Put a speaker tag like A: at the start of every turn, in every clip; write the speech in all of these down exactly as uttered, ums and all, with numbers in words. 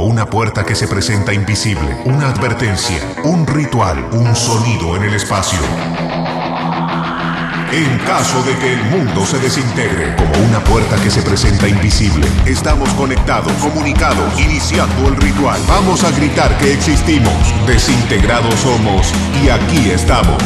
A: como una puerta que se presenta invisible, una advertencia, un ritual, un sonido en el espacio. En caso de que el mundo se desintegre, como una puerta que se presenta invisible, estamos conectados, comunicados, iniciando el ritual. Vamos a gritar que existimos, desintegrados somos y aquí estamos.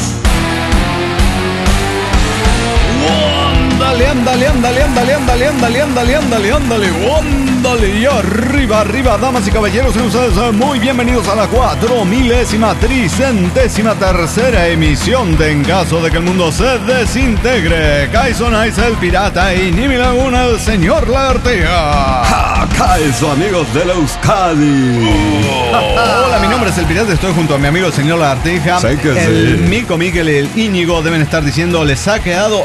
B: Ándale, ándale, ándale, ándale, ándale, ándale, ándale, ándale, ándale, ándale, y arriba, arriba, damas y caballeros, ustedes muy bienvenidos a la cuatro milésima, tricentésima tercera emisión de En Caso de que el Mundo se Desintegre. Kaizo Nice, el pirata, y Nimi Laguna, el señor Lagartija.
C: Kaizo, amigos de la Euskadi.
B: Oh. Hola, mi nombre es el pirata, estoy junto a mi amigo el señor Lagartija.
C: Sé que
B: el
C: sí.
B: Mico, Miguel y el Íñigo deben estar diciendo, les ha quedado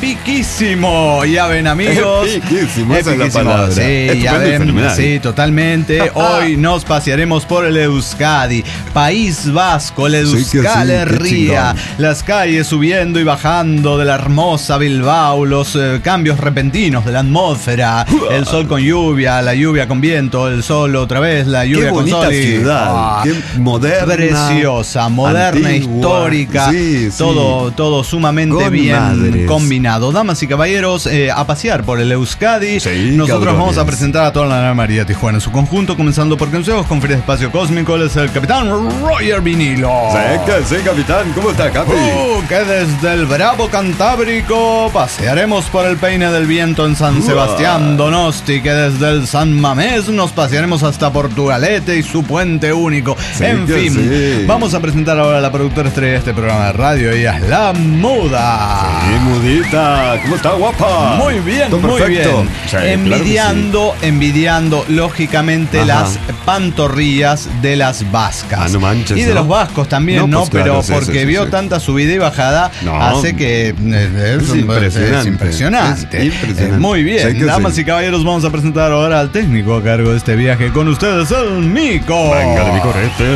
B: epiquísimo. Ya ven, amigos.
C: Epiquísimo, esa es la palabra.
B: Sí, ya ven. Sí, totalmente. Hoy nos pasearemos por el Euskadi, País Vasco, el Euskal Herria, sí, las calles subiendo y bajando de la hermosa Bilbao, los eh, cambios repentinos de la atmósfera, el sol con lluvia, la lluvia con viento, el sol otra vez, la lluvia con sol.
C: Qué bonita ciudad, ah, qué moderna,
B: preciosa, moderna, antigua, histórica, sí, sí. todo, todo sumamente con bien madres. Combinado. Damas y caballeros, eh, a pasear por el Euskadi. Sí, nosotros cabrones. Vamos a presentar a toda la Ana María Tijuana en su conjunto, comenzando por consejos, conferencia de espacio cósmico. Él es el capitán Roger Vinilo.
C: Sí, que sí, capitán. ¿Cómo está, Capi?
B: Uh, que desde el Bravo Cantábrico pasearemos por el Peine del Viento en San uh. Sebastián Donosti, que desde el San Mamés nos pasearemos hasta Portugalete y su puente único. Sí, en fin, sí. Vamos a presentar ahora a la productora estrella de este programa de radio. Ella es la Muda.
C: Sí, Mudita. ¿Cómo está, guapa?
B: Muy bien,
C: todo
B: muy
C: perfecto.
B: bien.
C: Sí,
B: envidiando,
C: claro sí.
B: envidiando, lógicamente, ajá, las pantorrillas de las vascas.
C: Ah, no manches,
B: y de
C: ¿no?
B: los vascos también, ¿no?
C: no pues
B: Pero
C: claro, sí,
B: porque
C: sí,
B: vio
C: sí.
B: tanta subida y bajada, no, hace que es,
C: es, impresionante.
B: es impresionante.
C: Es impresionante.
B: Eh, muy bien.
C: Sí,
B: Damas
C: sí.
B: y caballeros, vamos a presentar ahora al técnico a cargo de este viaje con ustedes, el Mico.
C: Venga, de mi correte.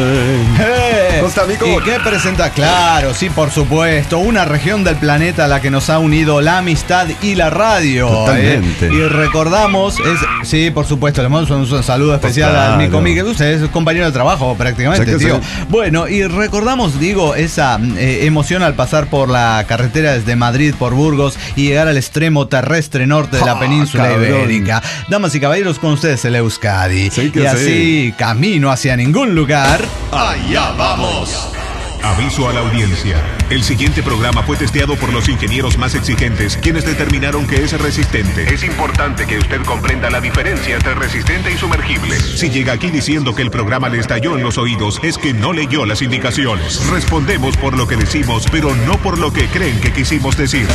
B: Eh,
C: ¿Cómo está, Mico?
B: ¿Y qué presenta? Claro, sí, por supuesto. Una región del planeta a la que nos ha unido la amistad y la radio.
C: Totalmente.
B: Eh, y recordamos, es, sí, por supuesto, le mando un, un saludo especial
C: pues claro.
B: al Mico Miguel. Usted es compañero de trabajo prácticamente, tío. Sí. Bueno, y recordamos, digo, esa eh, emoción al pasar por la carretera desde Madrid por Burgos y llegar al extremo terrestre norte de la oh, península cabrón. ibérica. Damas y caballeros, con ustedes el Euskadi.
C: Sí que
B: y así,
C: sí.
B: camino hacia ningún lugar.
A: ¡Allá vamos! Aviso a la audiencia. El siguiente programa fue testeado por los ingenieros más exigentes, quienes determinaron que es resistente. Es importante que usted comprenda la diferencia entre resistente y sumergible. Si llega aquí diciendo que el programa le estalló en los oídos, es que no leyó las indicaciones. Respondemos por lo que decimos, pero no por lo que creen que quisimos decir.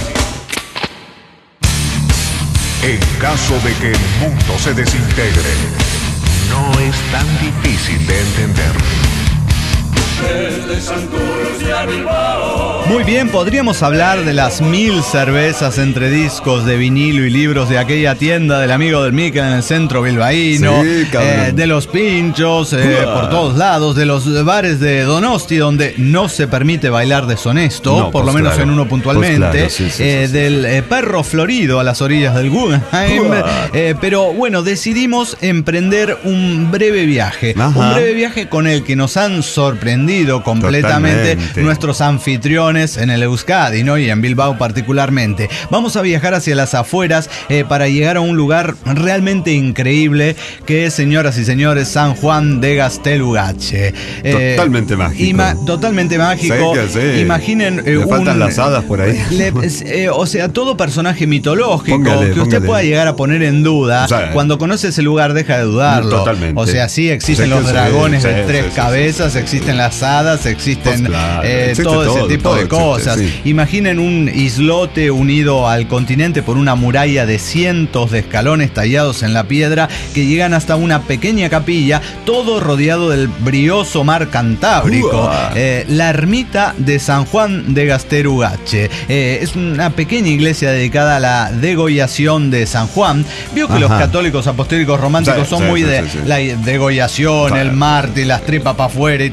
A: En caso de que el mundo se desintegre, no es tan difícil de entender.
D: Desde Santurce a Bilbao.
B: Muy bien, podríamos hablar de las mil cervezas entre discos de vinilo y libros de aquella tienda del amigo del Mica en el centro bilbaíno,
C: sí,
B: eh, de los pinchos eh, por todos lados, de los bares de Donosti donde no se permite bailar deshonesto,
C: no,
B: por
C: pues
B: lo menos
C: claro.
B: en uno puntualmente,
C: pues claro, sí, sí,
B: eh,
C: sí,
B: del
C: sí.
B: Eh, perro florido a las orillas del Guggenheim, eh, pero bueno, decidimos emprender un breve viaje,
C: Ajá.
B: un breve viaje con el que nos han sorprendido completamente
C: Totalmente.
B: nuestros anfitriones en el Euskadi, ¿no? Y en Bilbao particularmente. Vamos a viajar hacia las afueras eh, para llegar a un lugar realmente increíble que es, señoras y señores, San Juan de Gaztelugatxe.
C: Eh, totalmente mágico.
B: Ima- totalmente mágico.
C: Sí, sí.
B: Imaginen eh,
C: Le
B: un,
C: faltan las hadas por ahí.
B: Le, eh, o sea, todo personaje mitológico
C: póngale,
B: que usted
C: póngale.
B: pueda llegar a poner en duda.
C: O sea,
B: cuando conoce ese lugar deja de dudarlo.
C: Totalmente.
B: O sea, sí existen
C: Sí,
B: los
C: sí,
B: dragones
C: sí,
B: de
C: sí,
B: tres
C: sí, sí,
B: cabezas,
C: sí, sí,
B: existen
C: sí.
B: las hadas, existen
C: Pues claro,
B: eh,
C: existe
B: todo,
C: todo,
B: ese tipo
C: todo
B: de
C: existe,
B: cosas.
C: sí.
B: Imaginen un islote unido al continente por una muralla de cientos de escalones tallados en la piedra que llegan hasta una pequeña capilla, todo rodeado del brioso mar Cantábrico. Eh, la ermita de San Juan de Gaztelugatxe. Eh, es una pequeña iglesia dedicada a la degollación de San Juan. Vio que Ajá. los católicos apostólicos románticos
C: sí,
B: son
C: sí,
B: muy
C: sí,
B: de
C: sí, sí.
B: la degollación,
C: Sí.
B: el mártir, las tripas para afuera y todo eso.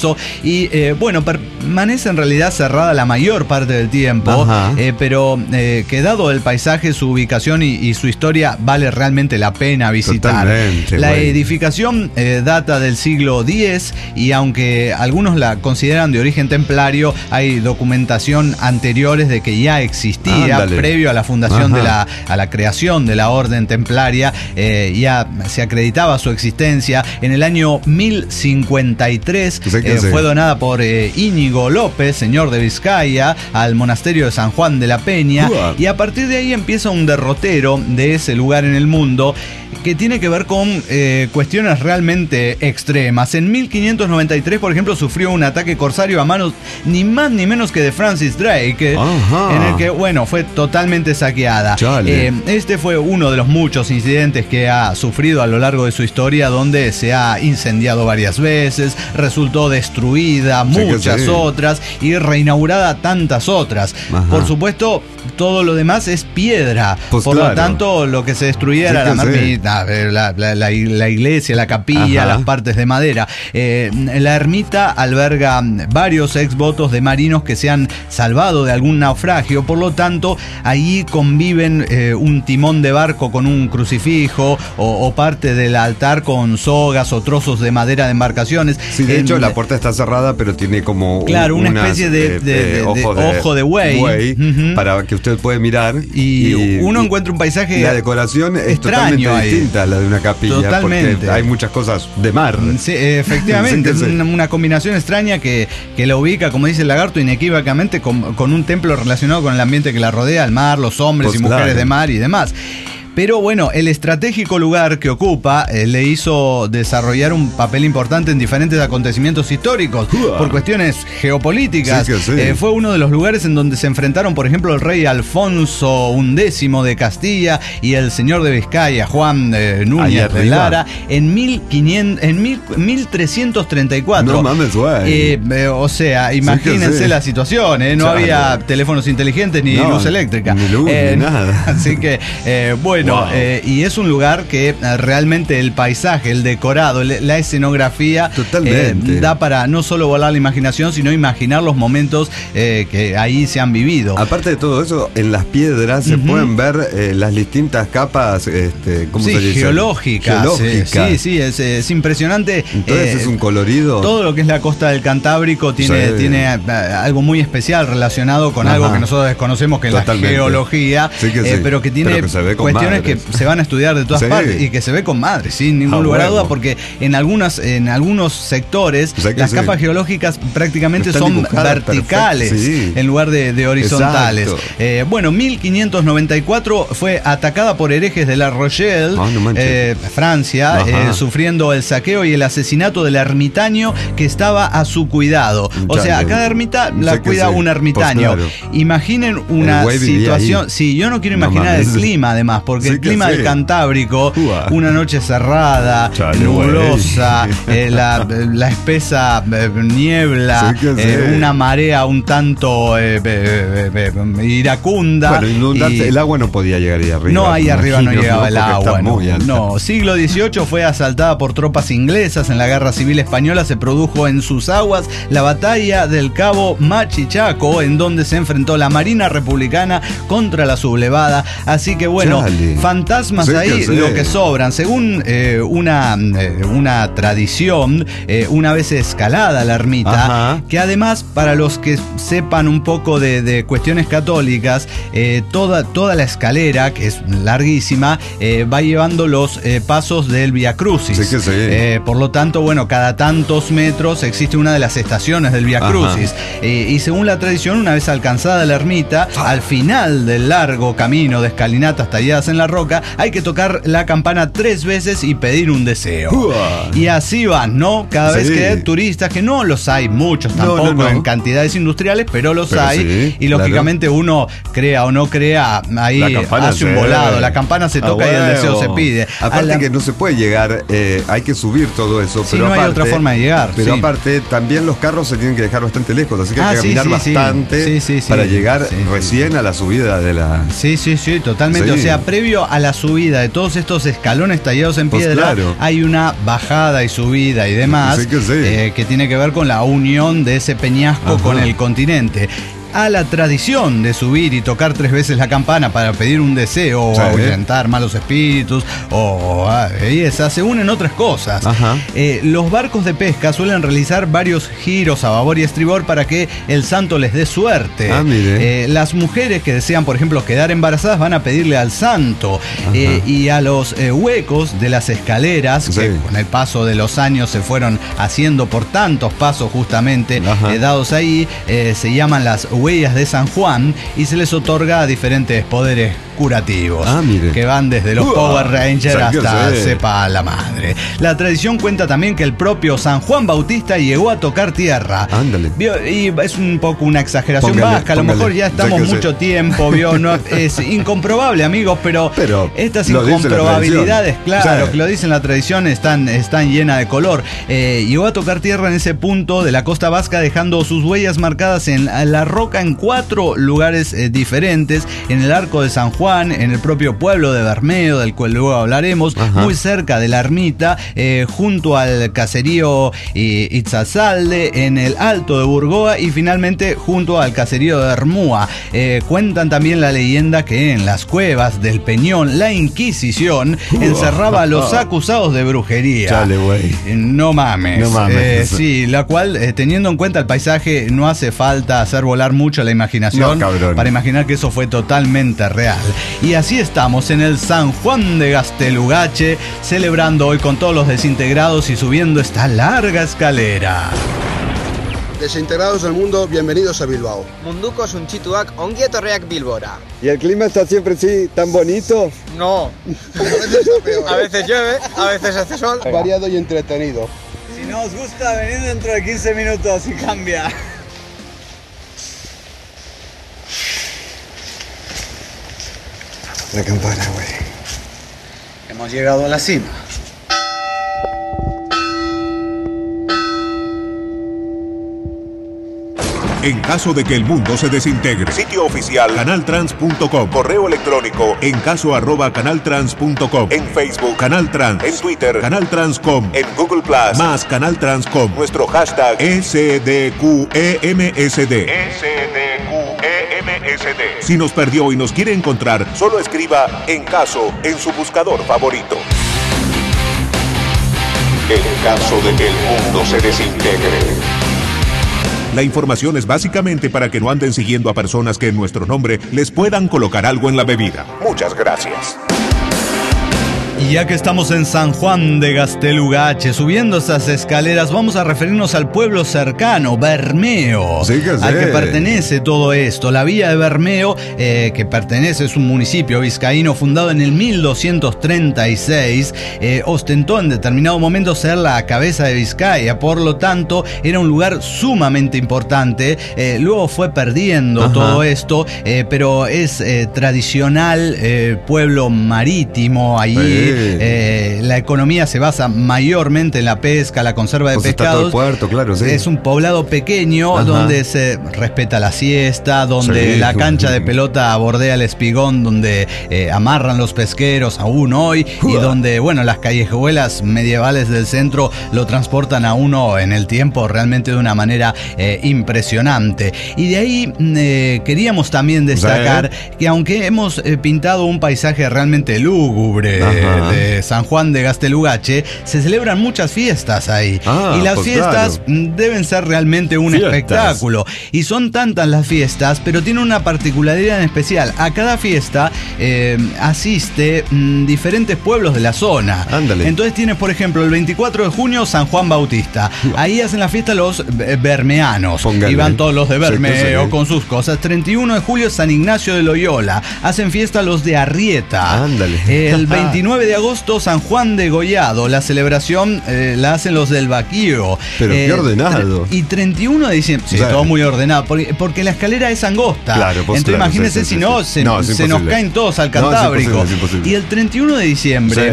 B: eso. Y eh, bueno, permanece en realidad cerrada la mayor parte del tiempo, eh, pero eh, que dado el paisaje, su ubicación y, y su historia, vale realmente la pena visitar.
C: Totalmente,
B: la
C: güey.
B: edificación eh, data del siglo diez y aunque algunos la consideran de origen templario, hay documentación anteriores de que ya existía.
C: Ándale.
B: Previo a la fundación de la, a la creación de la orden templaria, eh, ya se acreditaba su existencia. En el año mil cincuenta y tres eh, fue donada por eh, Íñigo López, señor de Vizcaya, al monasterio de San Juan de la Peña. Uh-huh. Y a partir de ahí empieza un derrotero de ese lugar en el mundo que tiene que ver con eh, cuestiones realmente extremas. En mil quinientos noventa y tres, por ejemplo, sufrió un ataque corsario a manos ni más ni menos que de Francis Drake, uh-huh. en el que, bueno, fue totalmente saqueada. Eh, este fue uno de los muchos incidentes que ha sufrido a lo largo de su historia, donde se ha incendiado varias veces, resultó destruida sí muchas sí. otras y reinaugurada tantas otras. Ajá. Por supuesto, todo lo demás es piedra. Pues por claro. lo tanto, lo que se destruía sí era la marmita, sí. la, la, la, la iglesia, la capilla, Ajá. las partes de madera. Eh, la ermita alberga varios exvotos de marinos que se han salvado de algún naufragio. Por lo tanto, allí conviven eh, un timón de barco con un crucifijo o, o parte del altar con sogas o trozos de madera de embarcaciones.
C: Sí, de eh, hecho, la puerta está cerrada, pero tiene como
B: claro, un, una unas, especie de, de, de, de, ojo, de, ojo de buey, buey
C: uh-huh. para que usted pueda mirar.
B: Y, y uno y, encuentra un paisaje.
C: La decoración es totalmente ahí. distinta a la de una capilla. Totalmente. Porque hay muchas cosas de mar.
B: Sí, efectivamente. Es una, una combinación extraña que, que la ubica, como dice el lagarto, inequívocamente con, con un templo relacionado con el ambiente que la rodea, el mar, los hombres pues y mujeres claro. de mar y demás. Pero bueno, el estratégico lugar que ocupa eh, le hizo desarrollar un papel importante en diferentes acontecimientos históricos uh, por cuestiones geopolíticas. Sí, sí. Eh, fue uno de los lugares en donde se enfrentaron, por ejemplo, el rey Alfonso undécimo de Castilla y el señor de Vizcaya, Juan eh, Núñez de Lara, en, mil quinientos, en mil, mil trescientos treinta y cuatro.
C: No mames, güey.
B: Eh, eh, o sea, imagínense sí sí. la situación. Eh, no Chale. había teléfonos inteligentes ni no, luz eléctrica.
C: Ni luz, eh, ni nada.
B: Así que, eh, bueno. Bueno, wow. eh, y es un lugar que eh, realmente el paisaje, el decorado, la escenografía eh, da para no solo volar la imaginación, sino imaginar los momentos eh, que ahí se han vivido.
C: Aparte de todo eso, en las piedras uh-huh. se pueden ver eh, las distintas capas, este, ¿cómo
B: sí,
C: se dice?
B: Geológicas.
C: Geológicas.
B: Sí, sí, es, es impresionante.
C: Entonces eh, es un colorido.
B: Todo lo que es la costa del Cantábrico tiene, sí. tiene algo muy especial relacionado con Ajá. algo que nosotros desconocemos, que es Totalmente. la geología, sí que eh, sí. pero que tiene pero que cuestiones madres. que se van a estudiar de todas sí. partes y que se ve con madre, sin ningún ah, lugar a duda, porque en algunas, en algunos sectores o sea las sí. capas geológicas prácticamente Están son verticales sí. en lugar de, de horizontales. Eh, bueno, mil quinientos noventa y cuatro fue atacada por herejes de La Rochelle, oh, no eh, Francia, eh, sufriendo el saqueo y el asesinato del ermitaño que estaba a su cuidado. O sea, a cada ermita la cuida un ermitaño. Pues claro. Imaginen una situación. Sí, yo no quiero imaginar no, el clima, además, porque sí el clima sí. del Cantábrico, Ua. una noche cerrada, Chale, nublosa, eh, la, la espesa eh, niebla, sí eh, sí. una marea un tanto eh, eh, eh, iracunda.
C: Bueno, inundante, y el agua no podía llegar ahí arriba.
B: No, ahí arriba no llegaba el agua. No, no, siglo dieciocho fue asaltada por tropas inglesas en la Guerra Civil Española. Se produjo en sus aguas la batalla del Cabo Machichaco, en donde se enfrentó la Marina Republicana contra la sublevada. Así que bueno, Chale. fantasmas sí, ahí que lo que sobran. Según eh, una, eh, una tradición, eh, una vez escalada la ermita, Ajá. que además, para los que sepan un poco de, de cuestiones católicas, eh, toda, toda la escalera, que es larguísima, eh, va llevando los eh, pasos del Vía Crucis. Sí que sí. Eh, por lo tanto, bueno, cada tantos metros existe una de las estaciones del Vía Crucis. Eh, y según la tradición, una vez alcanzada la ermita, ah. al final del largo camino de escalinatas talladas en la roca, hay que tocar la campana tres veces y pedir un deseo. Uh. Y así van, ¿no? Cada sí. vez que hay turistas, que no los hay muchos tampoco no, no, no. en cantidades industriales, pero los pero hay. Sí, y lógicamente claro. uno, crea o no crea, ahí hace un volado. La campana se toca ah, y el deseo se pide.
C: Aparte la... que no se puede llegar, eh, hay que subir todo eso.
B: Sí,
C: pero
B: no
C: aparte,
B: hay otra forma de llegar.
C: Pero
B: sí.
C: aparte, también los carros se tienen que dejar bastante lejos, así que
B: ah,
C: hay que
B: sí,
C: caminar
B: sí,
C: bastante
B: sí. Sí, sí,
C: para
B: sí.
C: llegar
B: sí,
C: recién
B: sí.
C: a la subida de la...
B: Sí, sí, sí, totalmente. Sí. O sea, previo previo a la subida de todos estos escalones tallados en
C: Pues
B: piedra,
C: claro.
B: hay una bajada y subida y demás,
C: Sí que sí.
B: eh, que tiene que ver con la unión de ese peñasco
C: Ajá.
B: con el continente. A la tradición de subir y tocar tres veces la campana para pedir un deseo o
C: Sí.
B: ahuyentar malos espíritus o ah, belleza, se unen otras cosas.
C: Ajá.
B: Eh, los barcos de pesca suelen realizar varios giros a babor y estribor para que el santo les dé suerte.
C: Ah, mire.
B: Eh, las mujeres que desean, por ejemplo, quedar embarazadas van a pedirle al santo. Eh, y a los eh, huecos de las escaleras,
C: Sí.
B: que con el paso de los años se fueron haciendo por tantos pasos justamente
C: Ajá.
B: eh, dados ahí, eh, se llaman las huellas de San Juan y se les otorga diferentes poderes curativos,
C: Ah, mire.
B: que van desde los
C: Uah,
B: Power Rangers
C: sáquese.
B: hasta sepa la madre. La tradición cuenta también que el propio San Juan Bautista llegó a tocar tierra.
C: Ándale.
B: Vio, y es un poco una exageración
C: Póngale,
B: vasca, a lo
C: póngale.
B: mejor ya estamos
C: Sáquese.
B: mucho tiempo, vio, no, es incomprobable, amigos, pero,
C: Pero
B: estas
C: lo dice la
B: incomprobabilidades,
C: tradición.
B: claro,
C: Sí.
B: que lo dicen la tradición, están, están llenas de color. Eh, llegó a tocar tierra en ese punto de la costa vasca, dejando sus huellas marcadas en la roca en cuatro lugares eh, diferentes, en el Arco de San Juan, en el propio pueblo de Bermeo, del cual luego hablaremos,
C: Ajá.
B: muy cerca de la ermita, eh, junto al caserío eh, Itzazalde, en el Alto de Burgoa y finalmente junto al caserío de Ermúa. Eh, cuentan también la leyenda que en las cuevas del Peñón la Inquisición encerraba a los acusados de brujería.
C: Chale, güey.
B: Eh, No mames.
C: No mames.
B: Eh, sí, la cual, eh, teniendo en cuenta el paisaje, no hace falta hacer volar mucho la imaginación
C: No, cabrón.
B: para imaginar que eso fue totalmente real. Y así estamos en el San Juan de Gastelugache, celebrando hoy con todos los desintegrados y subiendo esta larga escalera.
E: Desintegrados del mundo, bienvenidos a Bilbao.
F: Munduko suntsituak ongi etorriak Bilbora.
G: ¿Y el clima está siempre así, tan bonito?
F: No,
E: A veces está peor.
F: a veces llueve, a veces hace sol.
E: Variado y entretenido.
B: Si no os gusta, venid dentro de quince minutos y cambia.
G: La campana, güey.
B: Hemos llegado a la cima.
A: En caso de que el mundo se desintegre. Sitio oficial canaltrans punto com. Correo electrónico en caso arroba canaltrans punto com. En Facebook Canal Trans. En Twitter Canal Trans punto com. En Google Plus más Canal Trans punto com. Nuestro hashtag S D Q E M S D. S D Q E M S D. Si nos perdió y nos quiere encontrar, solo escriba en caso en su buscador favorito. En caso de que el mundo se desintegre. La información es básicamente para que no anden siguiendo a personas que en nuestro nombre les puedan colocar algo en la bebida. Muchas gracias.
B: Y ya que estamos en San Juan de Gastelugache, subiendo esas escaleras, vamos a referirnos al pueblo cercano, Bermeo,
C: Sí que sí.
B: al que pertenece todo esto. La villa de Bermeo, eh, que pertenece, es un municipio vizcaíno fundado en el mil doscientos treinta y seis, eh, ostentó en determinado momento ser la cabeza de Vizcaya, por lo tanto era un lugar sumamente importante. Eh, luego fue perdiendo
C: Ajá.
B: todo esto, eh, pero es eh, tradicional eh, pueblo marítimo allí.
C: Sí.
B: Eh, la economía se basa mayormente en la pesca, la conserva de
C: Pues está todo el
B: pescados.
C: puerto, claro, sí.
B: Es un poblado pequeño.
C: Ajá.
B: Donde se respeta la siesta, donde
C: Sí.
B: la cancha de pelota bordea el espigón, donde eh, amarran los pesqueros aún hoy, y
C: Uah.
B: donde, bueno, las callejuelas medievales del centro lo transportan a uno en el tiempo realmente de una manera eh, impresionante. Y de ahí mm, eh, queríamos también destacar que aunque hemos eh, pintado un paisaje realmente lúgubre
C: Ajá.
B: de San Juan de Gastelugache, se celebran muchas fiestas ahí.
C: Ah,
B: y las
C: pues
B: fiestas
C: claro.
B: mm, deben ser realmente un
C: Fiestas.
B: espectáculo. Y son tantas las fiestas, pero tiene una particularidad en especial. A cada fiesta eh, asiste mm, diferentes pueblos de la zona.
C: Ándale.
B: Entonces tienes, por ejemplo, el veinticuatro de junio San Juan Bautista. Ahí hacen la fiesta los eh, bermeanos.
C: Póngale.
B: Y van todos los de
C: Sí, que
B: Bermeo
C: sí.
B: con sus cosas. treinta y uno de julio San Ignacio de Loyola. Hacen fiesta los de Arrieta.
C: Ándale.
B: El veintinueve de agosto San Juan de Gollado. La celebración eh, la hacen los del Baquío.
C: Pero qué ordenado.
B: tre- Y treinta y uno de diciembre. Sí,
C: O sea,
B: todo muy ordenado. Porque, porque la escalera es angosta.
C: Claro, pues,
B: Entonces
C: claro,
B: imagínense
C: sí, sí,
B: si
C: sí,
B: no,
C: sí.
B: se,
C: No, es
B: se nos
C: imposible.
B: caen todos al
C: No, es
B: Cantábrico.
C: imposible, es imposible.
B: Y el treinta y uno de diciembre.
C: Sí.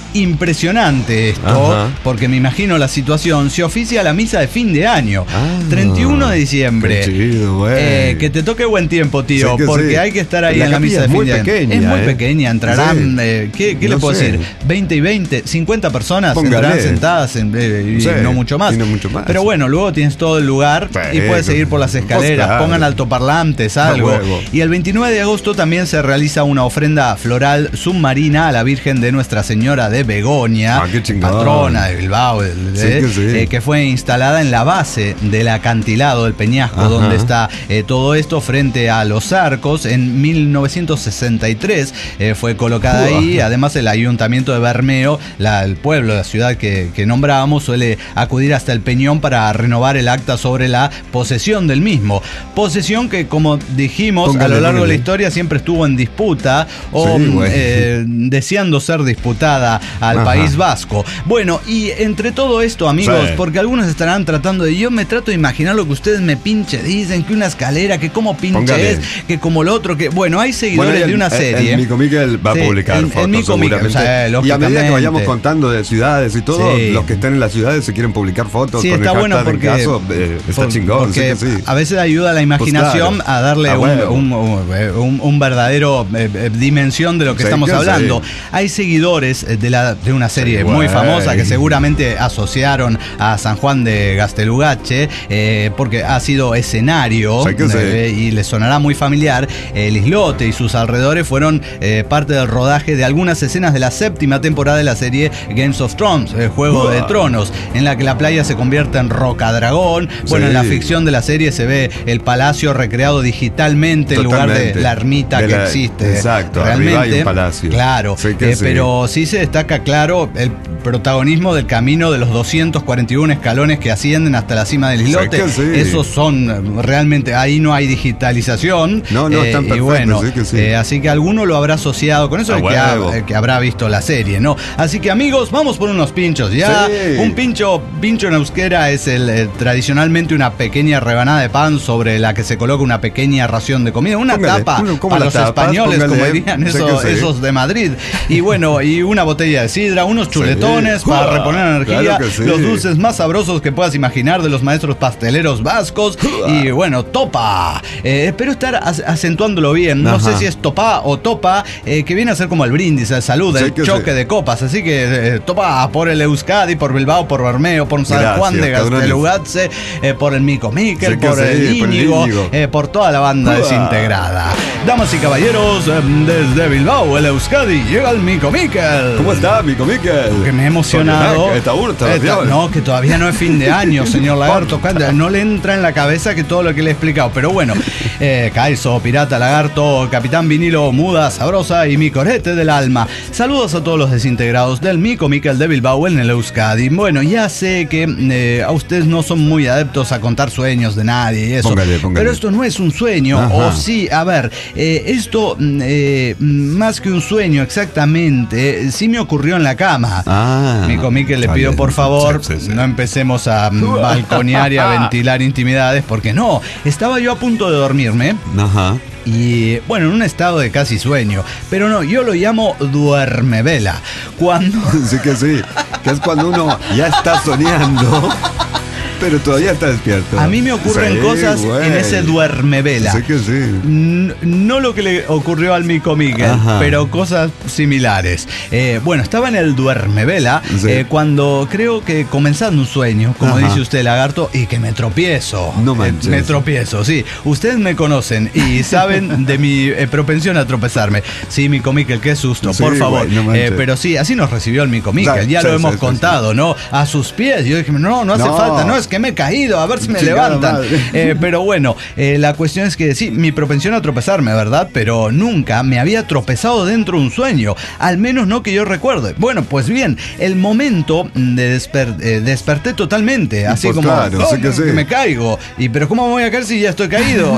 B: impresionante esto, Ajá. porque me imagino la situación. Se oficia la misa de fin de año, ah, treinta y uno de diciembre.
C: Chido,
B: eh, que te toque buen tiempo, tío,
C: sí
B: porque
C: sí.
B: hay que estar ahí
C: la
B: en la misa de fin de año.
C: Pequeña,
B: es muy
C: eh.
B: pequeña, entrarán, sí. eh, ¿qué, qué no le puedo sé. decir? veinte y veinte, cincuenta personas
C: Póngale.
B: entrarán sentadas en, eh, y sí. no mucho más.
C: No mucho más.
B: Pero bueno, luego tienes todo el lugar sí, y puedes seguir por las escaleras, claro. pongan altoparlantes, algo. Y el veintinueve de agosto también se realiza una ofrenda floral submarina a la Virgen de Nuestra Señora de Begoña,
C: ah, qué
B: patrona de Bilbao, de,
C: sí, que, sí.
B: eh, que fue instalada en la base del acantilado del Peñasco, Ajá. donde está eh, todo esto frente a los arcos. En mil novecientos sesenta y tres eh, fue colocada uh, ahí. Además, el ayuntamiento de Bermeo, la, el pueblo, la ciudad que, que nombrábamos, suele acudir hasta el Peñón para renovar el acta sobre la posesión del mismo. Posesión que, como dijimos, póngale, a lo largo póngale. de la historia siempre estuvo en disputa o sí, eh, deseando ser disputada al Ajá. País Vasco. Bueno, y entre todo esto, amigos, sí. porque algunos estarán tratando de, yo me trato de imaginar lo que ustedes me pinche dicen, que una escalera, que como pinche póngale. es, que como lo otro, que bueno, hay seguidores bueno, el, de una serie.
C: El, el Mico Miquel va sí, a publicar el, fotos, el Mico Miquel, o sea, y a medida que vayamos contando de ciudades y todo, sí. los que están en las ciudades se quieren publicar fotos
B: sí,
C: con
B: está
C: el
B: bueno porque,
C: en caso, eh, está
B: por,
C: chingón.
B: Porque
C: sí que sí.
B: a veces ayuda a la imaginación pues claro, a darle a un, un, un, un verdadero eh, dimensión de lo que sí, estamos que hablando. Sí. Hay seguidores de, la, de una serie sí, muy güey. famosa que seguramente asociaron a San Juan de Gastelugache, eh, porque ha sido escenario sí, eh, sí. y les sonará muy familiar. El islote y sus alrededores fueron eh, parte del rodaje de algunas escenas de la séptima temporada de la serie Games of Thrones, el Juego uh. de Tronos, en la que la playa se convierte en Rocadragón. Bueno, sí. en la ficción de la serie se ve el palacio recreado digitalmente Totalmente. en lugar de la ermita de que la, existe.
C: Exacto,
B: realmente
C: arriba hay un palacio.
B: Claro, sí eh, sí. pero sí se destaca claro el protagonismo del camino de los doscientos cuarenta y uno escalones que ascienden hasta la cima del islote. Sí sí. Esos son realmente, ahí no hay digitalización.
C: No, no,
B: eh,
C: están perfectos,
B: y bueno,
C: sí que sí.
B: Eh, así que alguno lo habrá asociado con eso, el que, ha, el que habrá visto la serie, ¿no? Así que amigos, vamos por unos pinchos, ¿ya? Sí. Un pincho, pincho en euskera es el, eh, tradicionalmente una pequeña rebanada de pan sobre la que se coloca una pequeña ración de comida, una póngale, tapa a los tapas, españoles, póngale, como dirían eso, esos de Madrid. Y bueno, y una botella de sidra, unos chuletones sí. para reponer energía, claro sí. los dulces más sabrosos que puedas imaginar de los maestros pasteleros vascos. Y bueno, topa. Eh, espero estar acentuándolo bien. No Ajá. sé si es topa o topa, eh, que viene a ser como el brindis, el salud, sí, el choque sí. de copas. Así que eh, topa por el Euskadi, por Bilbao, por Bermeo, por San Gracias, Juan de Gastelugatse, eh, por el Mico Miquel, sí, por, sí, el Íñigo, por, eh, por toda la banda Uah. desintegrada. Damas y caballeros, eh, desde Bilbao, el Euskadi, llega el Mico Miquel.
C: ¿Cómo está, Mico Miquel?
B: Que me he emocionado.
C: Está uno, está
B: Esta, no, que todavía no es fin de año, señor Lagarto. No le entra en la cabeza que todo lo que le he explicado. Pero bueno, eh, Kaiso, Pirata, Lagarto, Capitán Vinilo, Muda, Sabrosa y mi corete del alma. Saludos a todos los desintegrados del Mico Miquel de Bilbao en el Euskadi. Bueno, ya sé que eh, a ustedes no son muy adeptos a contar sueños de nadie y eso. Póngale, póngale. Pero esto no es un sueño. Ajá. O sí, a ver, eh, esto eh, más que un sueño exactamente, sí me ocurrió en la cama.
C: Ah,
B: Mico Miquel, le pido por favor, sí, sí, sí. no empecemos a balconear y a ventilar intimidades, porque no, estaba yo a punto de dormirme.
C: Ajá.
B: Y bueno, en un estado de casi sueño. Pero no, yo lo llamo duermevela. Cuando...
C: Sí que sí, que es cuando uno ya está soñando, pero todavía está despierto.
B: A mí me ocurren sí, cosas güey. en ese duermevela.
C: Sí que sí.
B: N- no lo que le ocurrió al Mico Miquel, pero cosas similares. Eh, bueno, estaba en el duermevela sí. eh, cuando creo que comenzando un sueño, como Ajá. dice usted, Lagarto, y que me tropiezo.
C: No manches.
B: Eh, me tropiezo, sí. Ustedes me conocen y saben de mi eh, propensión a tropezarme. Sí, Mico Miquel, qué susto, sí, por favor. Güey, no eh, pero sí, así nos recibió el Mico Miquel. Ya sí, lo sí, hemos sí, contado, sí. ¿no? A sus pies. Yo dije, no, no hace no. falta, no, es que me he caído, a ver si me Chingada levantan. Eh, pero bueno, eh, la cuestión es que sí, mi propensión a tropezarme, ¿verdad? Pero nunca me había tropezado dentro de un sueño, al menos no que yo recuerde. Bueno, pues bien, el momento de desper eh, desperté totalmente, así pues como, claro,
C: oh, sí que, sí.
B: que me caigo. Y pero ¿cómo me voy a caer si ya estoy caído?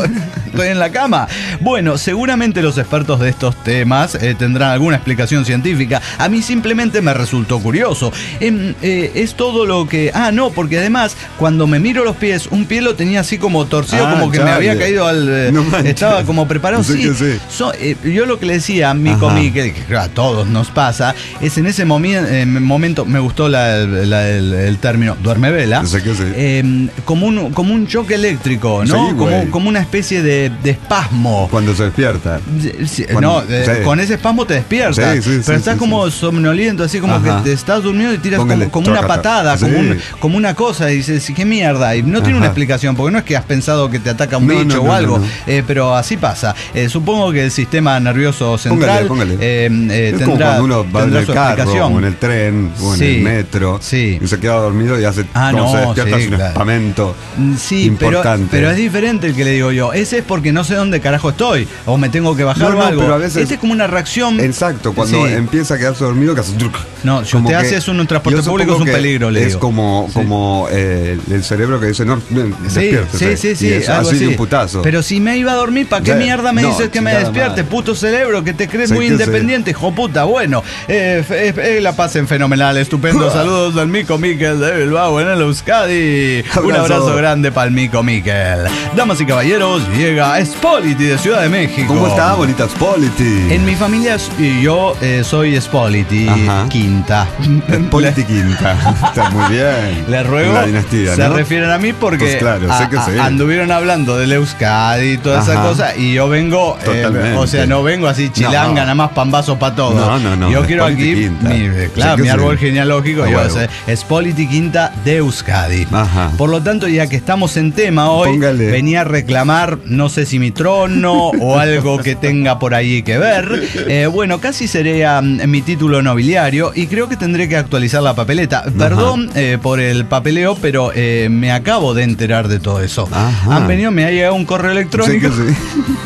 B: estoy en la cama. Bueno, seguramente los expertos de estos temas eh, tendrán alguna explicación científica. A mí simplemente me resultó curioso. Eh, eh, es todo lo que... Ah, no, porque además, cuando me miro los pies, un pie lo tenía así como torcido, ah, como que chale. me había caído al... Eh, no estaba como preparado. Sí, sí, sí. So, eh, yo lo que le decía a mi comí, que, que a todos nos pasa, es en ese momi eh, momento, me gustó la, la, el, el término, duerme vela, sí, sí. Eh, como, un, como un choque eléctrico, ¿no? Sí, como, como una especie de, de espasmo.
C: Cuando se despierta.
B: Sí, Cuando, no, eh, sí. con ese espasmo te despiertas, sí, sí, pero sí, estás sí, como sí. somnoliento, así como Ajá. que te estás durmiendo y tiras Póngale, como, como una patada, sí. como, un, como una cosa, y dices, ¿qué mierda? Y no Ajá. tiene una explicación, porque no es que has pensado que te ataca un no, bicho no, no, o algo, no, no. Eh, pero así pasa. Eh, supongo que el sistema nervioso central póngale, póngale. Eh, eh,
C: es
B: tendrá,
C: como cuando uno va en el carro,
B: explicación.
C: o en el tren, o en sí. el metro,
B: sí.
C: y se queda dormido y hace
B: ah,
C: no,
B: no,
C: se despierta
B: sí,
C: un
B: claro.
C: espamento
B: sí,
C: importante.
B: Pero, pero es diferente el que le digo yo. Ese es porque no sé dónde carajo estoy, o me tengo que bajar
C: no,
B: o algo.
C: Pero a veces,
B: ese es como una reacción.
C: Exacto, cuando sí. empieza a quedarse dormido, que hace truc.
B: No, si usted hace eso en un transporte público es un peligro, le digo.
C: Es como, sí. como eh, el cerebro que dice, no, despierte.
B: Sí, sí, sí, sí, algo así.
C: Un putazo.
B: Pero si me iba a dormir, ¿para qué sí. mierda me no, dices que me despierte? Madre. Puto cerebro, que te crees sí, muy independiente, hijo puta. Bueno, eh, eh, eh, la pasen fenomenal, estupendo. Saludos al Mico Miquel de Bilbao en el Euskadi. Abrazo. Un abrazo grande para el Mico Miquel. Damas y caballeros, llega Spolity de Ciudad de México.
C: ¿Cómo está, bonita Spolity?
B: En mi familia yo eh, soy Spolity Ajá. Quinta.
C: Spolity Quinta. Está muy bien.
B: Les ruego,
C: la dinastía,
B: se
C: ¿no?
B: refieren a mí porque
C: pues claro,
B: a,
C: sé que
B: a,
C: sí.
B: anduvieron hablando del Euskadi y toda Ajá. esa cosa, y yo vengo, eh, o sea, no vengo así chilanga, no. nada más pambazo para todo.
C: No, no, no.
B: Yo quiero aquí, mi, claro, mi árbol sí. genealógico, yo sé, Spolity Quinta de Euskadi. Ajá. Por lo tanto, ya que estamos en tema hoy, Póngale. venía a reclamar, no sé si mi trono o algo que tenga por ahí que ver. Eh, bueno, casi sería mi título nobiliario y creo que tendré que actualizar la papeleta. Ajá. Perdón eh, por el papeleo, pero eh, me acabo de enterar de todo eso. Ajá. Han venido, me ha llegado un correo electrónico. Sí que sí.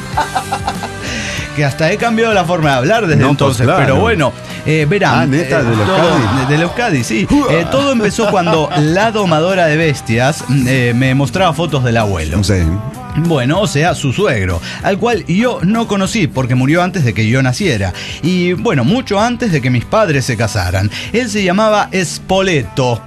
B: Que hasta he cambiado la forma de hablar desde no, entonces, pues claro. pero bueno, eh, verán.
C: Ah, neta,
B: eh,
C: del
B: Euskadi. Del Euskadi, sí. Eh, todo empezó cuando la domadora de bestias eh, me mostraba fotos del abuelo.
C: Sí.
B: Bueno, o sea, su suegro, al cual yo no conocí porque murió antes de que yo naciera. Y bueno, mucho antes de que mis padres se casaran. Él se llamaba Spoleto.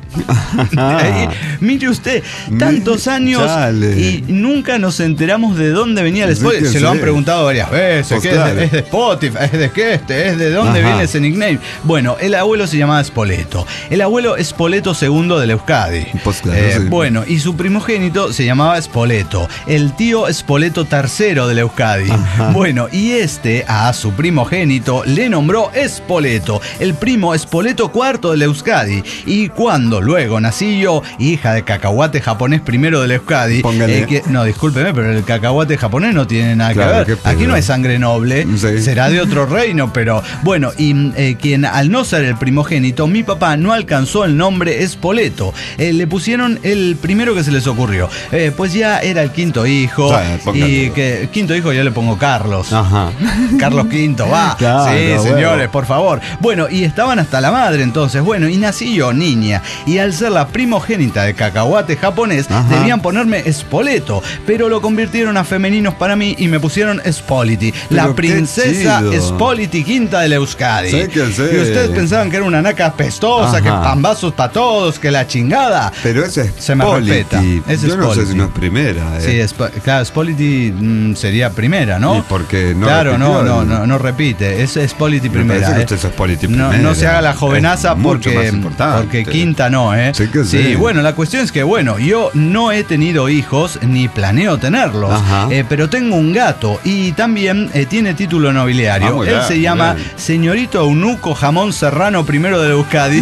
B: Mire usted, tantos años Chale. y nunca nos enteramos de dónde venía el Spoleto. Se lo han preguntado varias veces. Pues ¿qué claro. es, de, ¿Es de Spotify? ¿Es de qué este? ¿Es de dónde Ajá. viene ese nickname? Bueno, el abuelo se llamaba Spoleto. El abuelo Spoleto segundo del Euskadi.
C: Pues claro,
B: eh,
C: sí.
B: Bueno, y su primogénito se llamaba Spoleto. El tío Spoleto tercero del Euskadi. Ajá. Bueno, y este a su primogénito le nombró Spoleto, el primo Spoleto cuarto del Euskadi. Y cuando luego nací yo, hija de cacahuate japonés primero del Euskadi, eh, que, no, discúlpeme, pero el cacahuate japonés no tiene nada claro, que ver. Aquí no hay sangre noble, sí. será de otro reino, pero bueno, y eh, quien al no ser el primogénito, mi papá no alcanzó el nombre Spoleto. Eh, le pusieron el primero que se les ocurrió. Eh, pues ya era el quinto hijo. Y que quinto hijo yo le pongo Carlos. Ajá. Carlos Quinto, va. Claro, sí, bueno. señores, por favor. Bueno, y estaban hasta la madre entonces. Bueno, y nací yo, niña. Y al ser la primogénita de cacahuate japonés, Ajá. debían ponerme Spoleto. Pero lo convirtieron a femeninos para mí y me pusieron Spolity. La princesa Spolity Quinta del Euskadi.
C: Sé que sé.
B: Y ustedes pensaban que era una naca apestosa, Ajá. que pambazos para todos, que la chingada.
C: Pero ese es
B: Se me respeta.
C: Ese yo no sé si no es primera. Eh.
B: Sí, es, claro, Spolity mm, sería primera, ¿no?
C: ¿Y porque no
B: Claro, no, no, no, no repite. Es Spolity primera.
C: Me eh. que usted es Spolity primera.
B: No, no se haga la jovenaza es porque, porque quinta no, ¿eh?
C: Sí, que sí.
B: sí, bueno, la cuestión es que, bueno, yo no he tenido hijos ni planeo tenerlos, eh, pero tengo un gato y también eh, tiene título nobiliario. Ah, Él bien, se llama bien. Señorito Eunuco Jamón Serrano primero de Euskadi.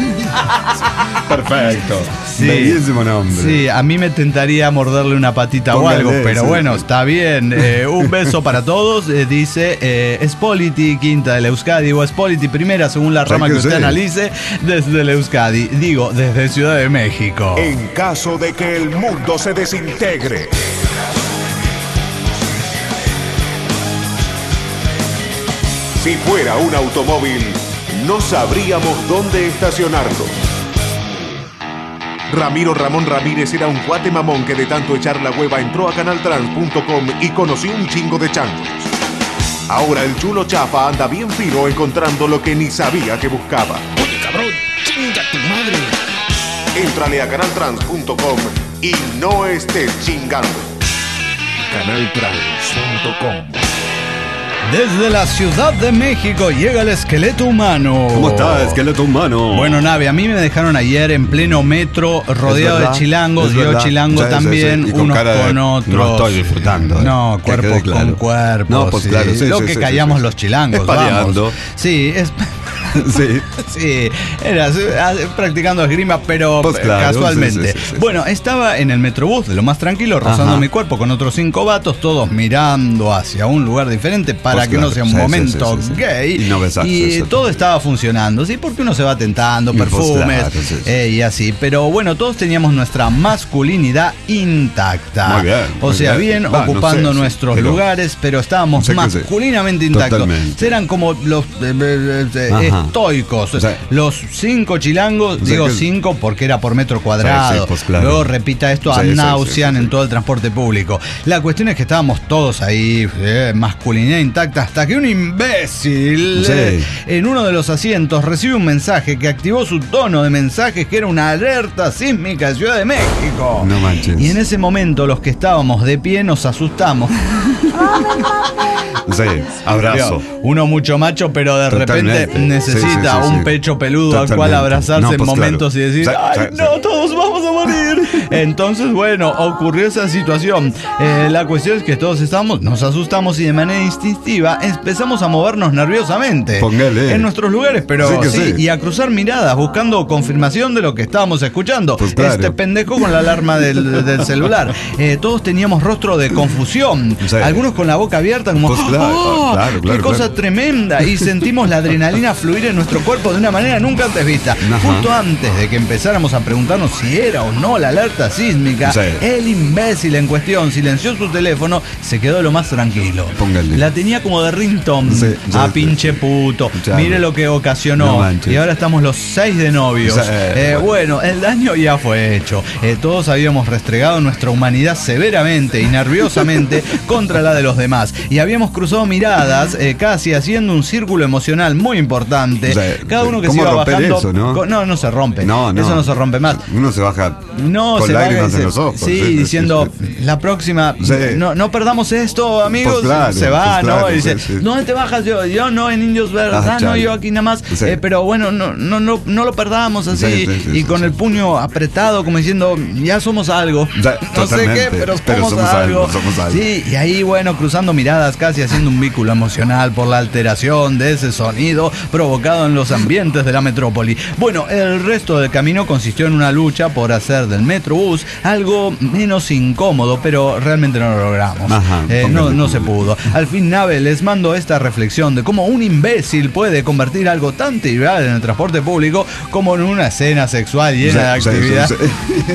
C: Perfecto.
B: Sí,
C: bellísimo nombre.
B: Sí, a mí me tentaría morderle una patita Póngale, o algo, pero sí. bueno, está bien. Eh, un beso para todos. Eh, dice eh, Spolity Quinta del Euskadi o Spolity primera, según la rama que, que usted sí. analice, desde el Euskadi. Digo, desde Ciudad de México.
A: En caso de que el mundo se desintegre. Si fuera un automóvil, no sabríamos dónde estacionarlo. Ramiro Ramón Ramírez era un cuate mamón que de tanto echar la hueva entró a canal trans punto com y conoció un chingo de changos. Ahora el chulo Chapa anda bien fino encontrando lo que ni sabía que buscaba.
H: Oye, cabrón, chinga tu madre.
A: Éntrale a canal trans punto com y no estés chingando.
H: canal trans punto com.
B: Desde la Ciudad de México llega el esqueleto humano.
C: ¿Cómo está, esqueleto humano?
B: Bueno, Nave, a mí me dejaron ayer en pleno metro, rodeado de chilangos, yo chilango sí, también, sí, sí. Con unos con de, otros.
C: No estoy disfrutando. Eh.
B: No, cuerpos claro. con cuerpos.
C: No, pues
B: sí.
C: claro, sí,
B: Lo
C: sí,
B: que
C: sí,
B: callamos
C: sí,
B: los chilangos,
C: Espadeando.
B: vamos. Sí, es...
C: Sí.
B: Sí, era practicando esgrima, pero pues claro, casualmente. Sí, sí, sí, sí. Bueno, estaba en el metrobús de lo más tranquilo, rozando Ajá. mi cuerpo con otros cinco vatos, todos mirando hacia un lugar diferente para pues que claro, no sea un sí, momento sí, sí, sí, gay.
C: Y, no besarse,
B: y
C: eso,
B: todo estaba funcionando, ¿sí? Porque uno se va tentando, y perfumes pues claro, sí, sí. Eh, y así. Pero bueno, todos teníamos nuestra masculinidad intacta.
C: Muy bien.
B: O
C: muy
B: sea, bien,
C: bien Va,
B: ocupando
C: no sé,
B: nuestros
C: pero,
B: lugares, pero estábamos sé masculinamente intactos. Totalmente. Eran como los eh, eh, estoicos. O sea, los cinco chilangos, o sea, digo que, cinco porque era por metro cuadrado. Sí, sí, pues claro. Luego repita esto a sí, nausean sí, sí, sí, en todo el transporte público. La cuestión es que estábamos todos ahí, eh, masculinidad intacta, hasta que un imbécil sí. eh, en uno de los asientos recibe un mensaje que activó su tono de mensajes, que era una alerta sísmica de Ciudad de México.
C: No manches.
B: Y en ese momento los que estábamos de pie nos asustamos.
C: Sí, abrazo.
B: Uno mucho macho, pero de Totalmente. repente necesita sí, sí, sí, un sí. pecho peludo Totalmente. al cual abrazarse no, pues en momentos claro. y decir, ¡ay, sí, no, sí. todos vamos a morir! Entonces, bueno, ocurrió esa situación. Eh, la cuestión es que todos estábamos, nos asustamos y de manera instintiva empezamos a movernos nerviosamente.
C: Póngale.
B: En nuestros lugares, pero sí, sí, sí, y a cruzar miradas buscando confirmación de lo que estábamos escuchando.
C: Pues claro.
B: Este pendejo con la alarma del, del celular. Eh, todos teníamos rostro de confusión. Sí. Algunos con la boca abierta como...
C: Pues claro.
B: ¡Oh,
C: claro, claro,
B: qué cosa
C: claro.
B: tremenda! Y sentimos la adrenalina fluir en nuestro cuerpo de una manera nunca antes vista. Ajá. Justo antes de que empezáramos a preguntarnos si era o no la alerta sísmica, sí. el imbécil en cuestión silenció su teléfono, se quedó lo más tranquilo.
C: Póngale.
B: La tenía como de ringtone. Sí, a sí, pinche sí. puto. Ya, Mire lo que ocasionó. No y ahora estamos los seis de novios. Sí, eh, bueno. bueno, el daño ya fue hecho. Eh, todos habíamos restregado nuestra humanidad severamente y nerviosamente contra la de los demás. Y habíamos cruzado miradas, eh, casi haciendo un círculo emocional muy importante. O sea, cada uno que se iba bajando.
C: Eso, ¿no?
B: no, no se rompe.
C: No, no.
B: Eso no se rompe más.
C: Uno se baja
B: no,
C: con
B: se
C: lágrimas
B: baja,
C: en los ojos.
B: Sí, sí diciendo, sí, sí. la próxima, sí. no, no perdamos esto, amigos.
C: Pues claro,
B: se va,
C: pues claro,
B: ¿no? Y dice,
C: sí, sí.
B: ¿dónde te bajas? Yo, yo no, en Indios Verdes, ah, no, yo aquí nada más. Sí. Eh, pero bueno, no, no, no, no lo perdamos así. Sí, sí, sí, y sí, con sí. el puño apretado, como diciendo, ya somos algo.
C: O sea,
B: no sé qué, pero,
C: pero
B: somos,
C: somos
B: algo.
C: algo. Somos algo.
B: Sí, y ahí, bueno, cruzando miradas, casi haciendo un vínculo emocional por la alteración de ese sonido provocado en los ambientes de la metrópoli. Bueno, el resto del camino consistió en una lucha por hacer del Metrobús algo menos incómodo, pero realmente no lo logramos.
C: Ajá,
B: eh, no, no se pudo. Al fin, Nave, les mando esta reflexión de cómo un imbécil puede convertir algo tan trivial en el transporte público como en una escena sexual llena sí, de actividad. Sí, sí,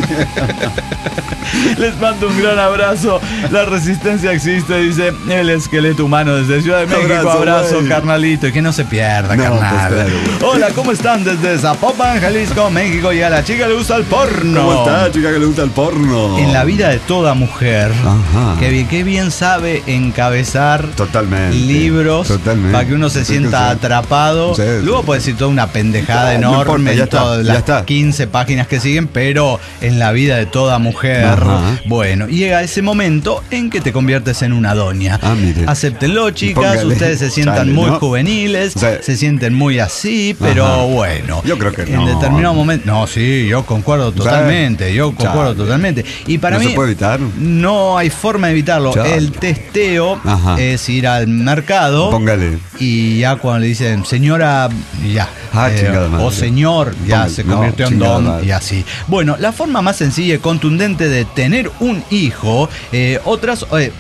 B: sí. Les mando un gran abrazo. La resistencia existe, dice el esqueleto humano desde Ciudad de México. Abrazo, abrazo carnalito. Y que no se pierda, no, carnal. Pues claro, Hola, ¿cómo están? Desde Zapopan, Jalisco, México. Y a la chica le gusta el porno.
C: ¿Cómo está, chica que le gusta el porno?
B: En la vida de toda mujer. Ajá. Que bien, que bien sabe encabezar
C: totalmente,
B: libros
C: totalmente.
B: Para que uno se sí, sienta sí. atrapado. Sí, Luego sí. puede decir toda una pendejada no, enorme no importa, en todas las está. quince páginas que siguen, pero en la vida de toda mujer. Ajá. Bueno, llega ese momento en que te conviertes en una doña.
C: Ah, mire.
B: Acéptenlo, chicas. Póngale. Ustedes se sientan Chale, muy ¿no? juveniles, sí. se sienten muy así, pero Ajá. bueno.
C: Yo creo que
B: en
C: no.
B: En determinado momento. No, sí, yo concuerdo totalmente. Sí. Yo concuerdo Chale. totalmente. Y para
C: ¿No
B: mí.
C: se puede evitar?
B: No hay forma de evitarlo. Chale. El testeo Ajá. es ir al mercado.
C: Póngale.
B: Y ya cuando le dicen, señora, ya.
C: Ah,
B: eh, o señor, ya Póngale. se convirtió no, en don madre. y así. Bueno, la forma más sencilla y contundente de tener un hijo, eh, otras, eh, o sea,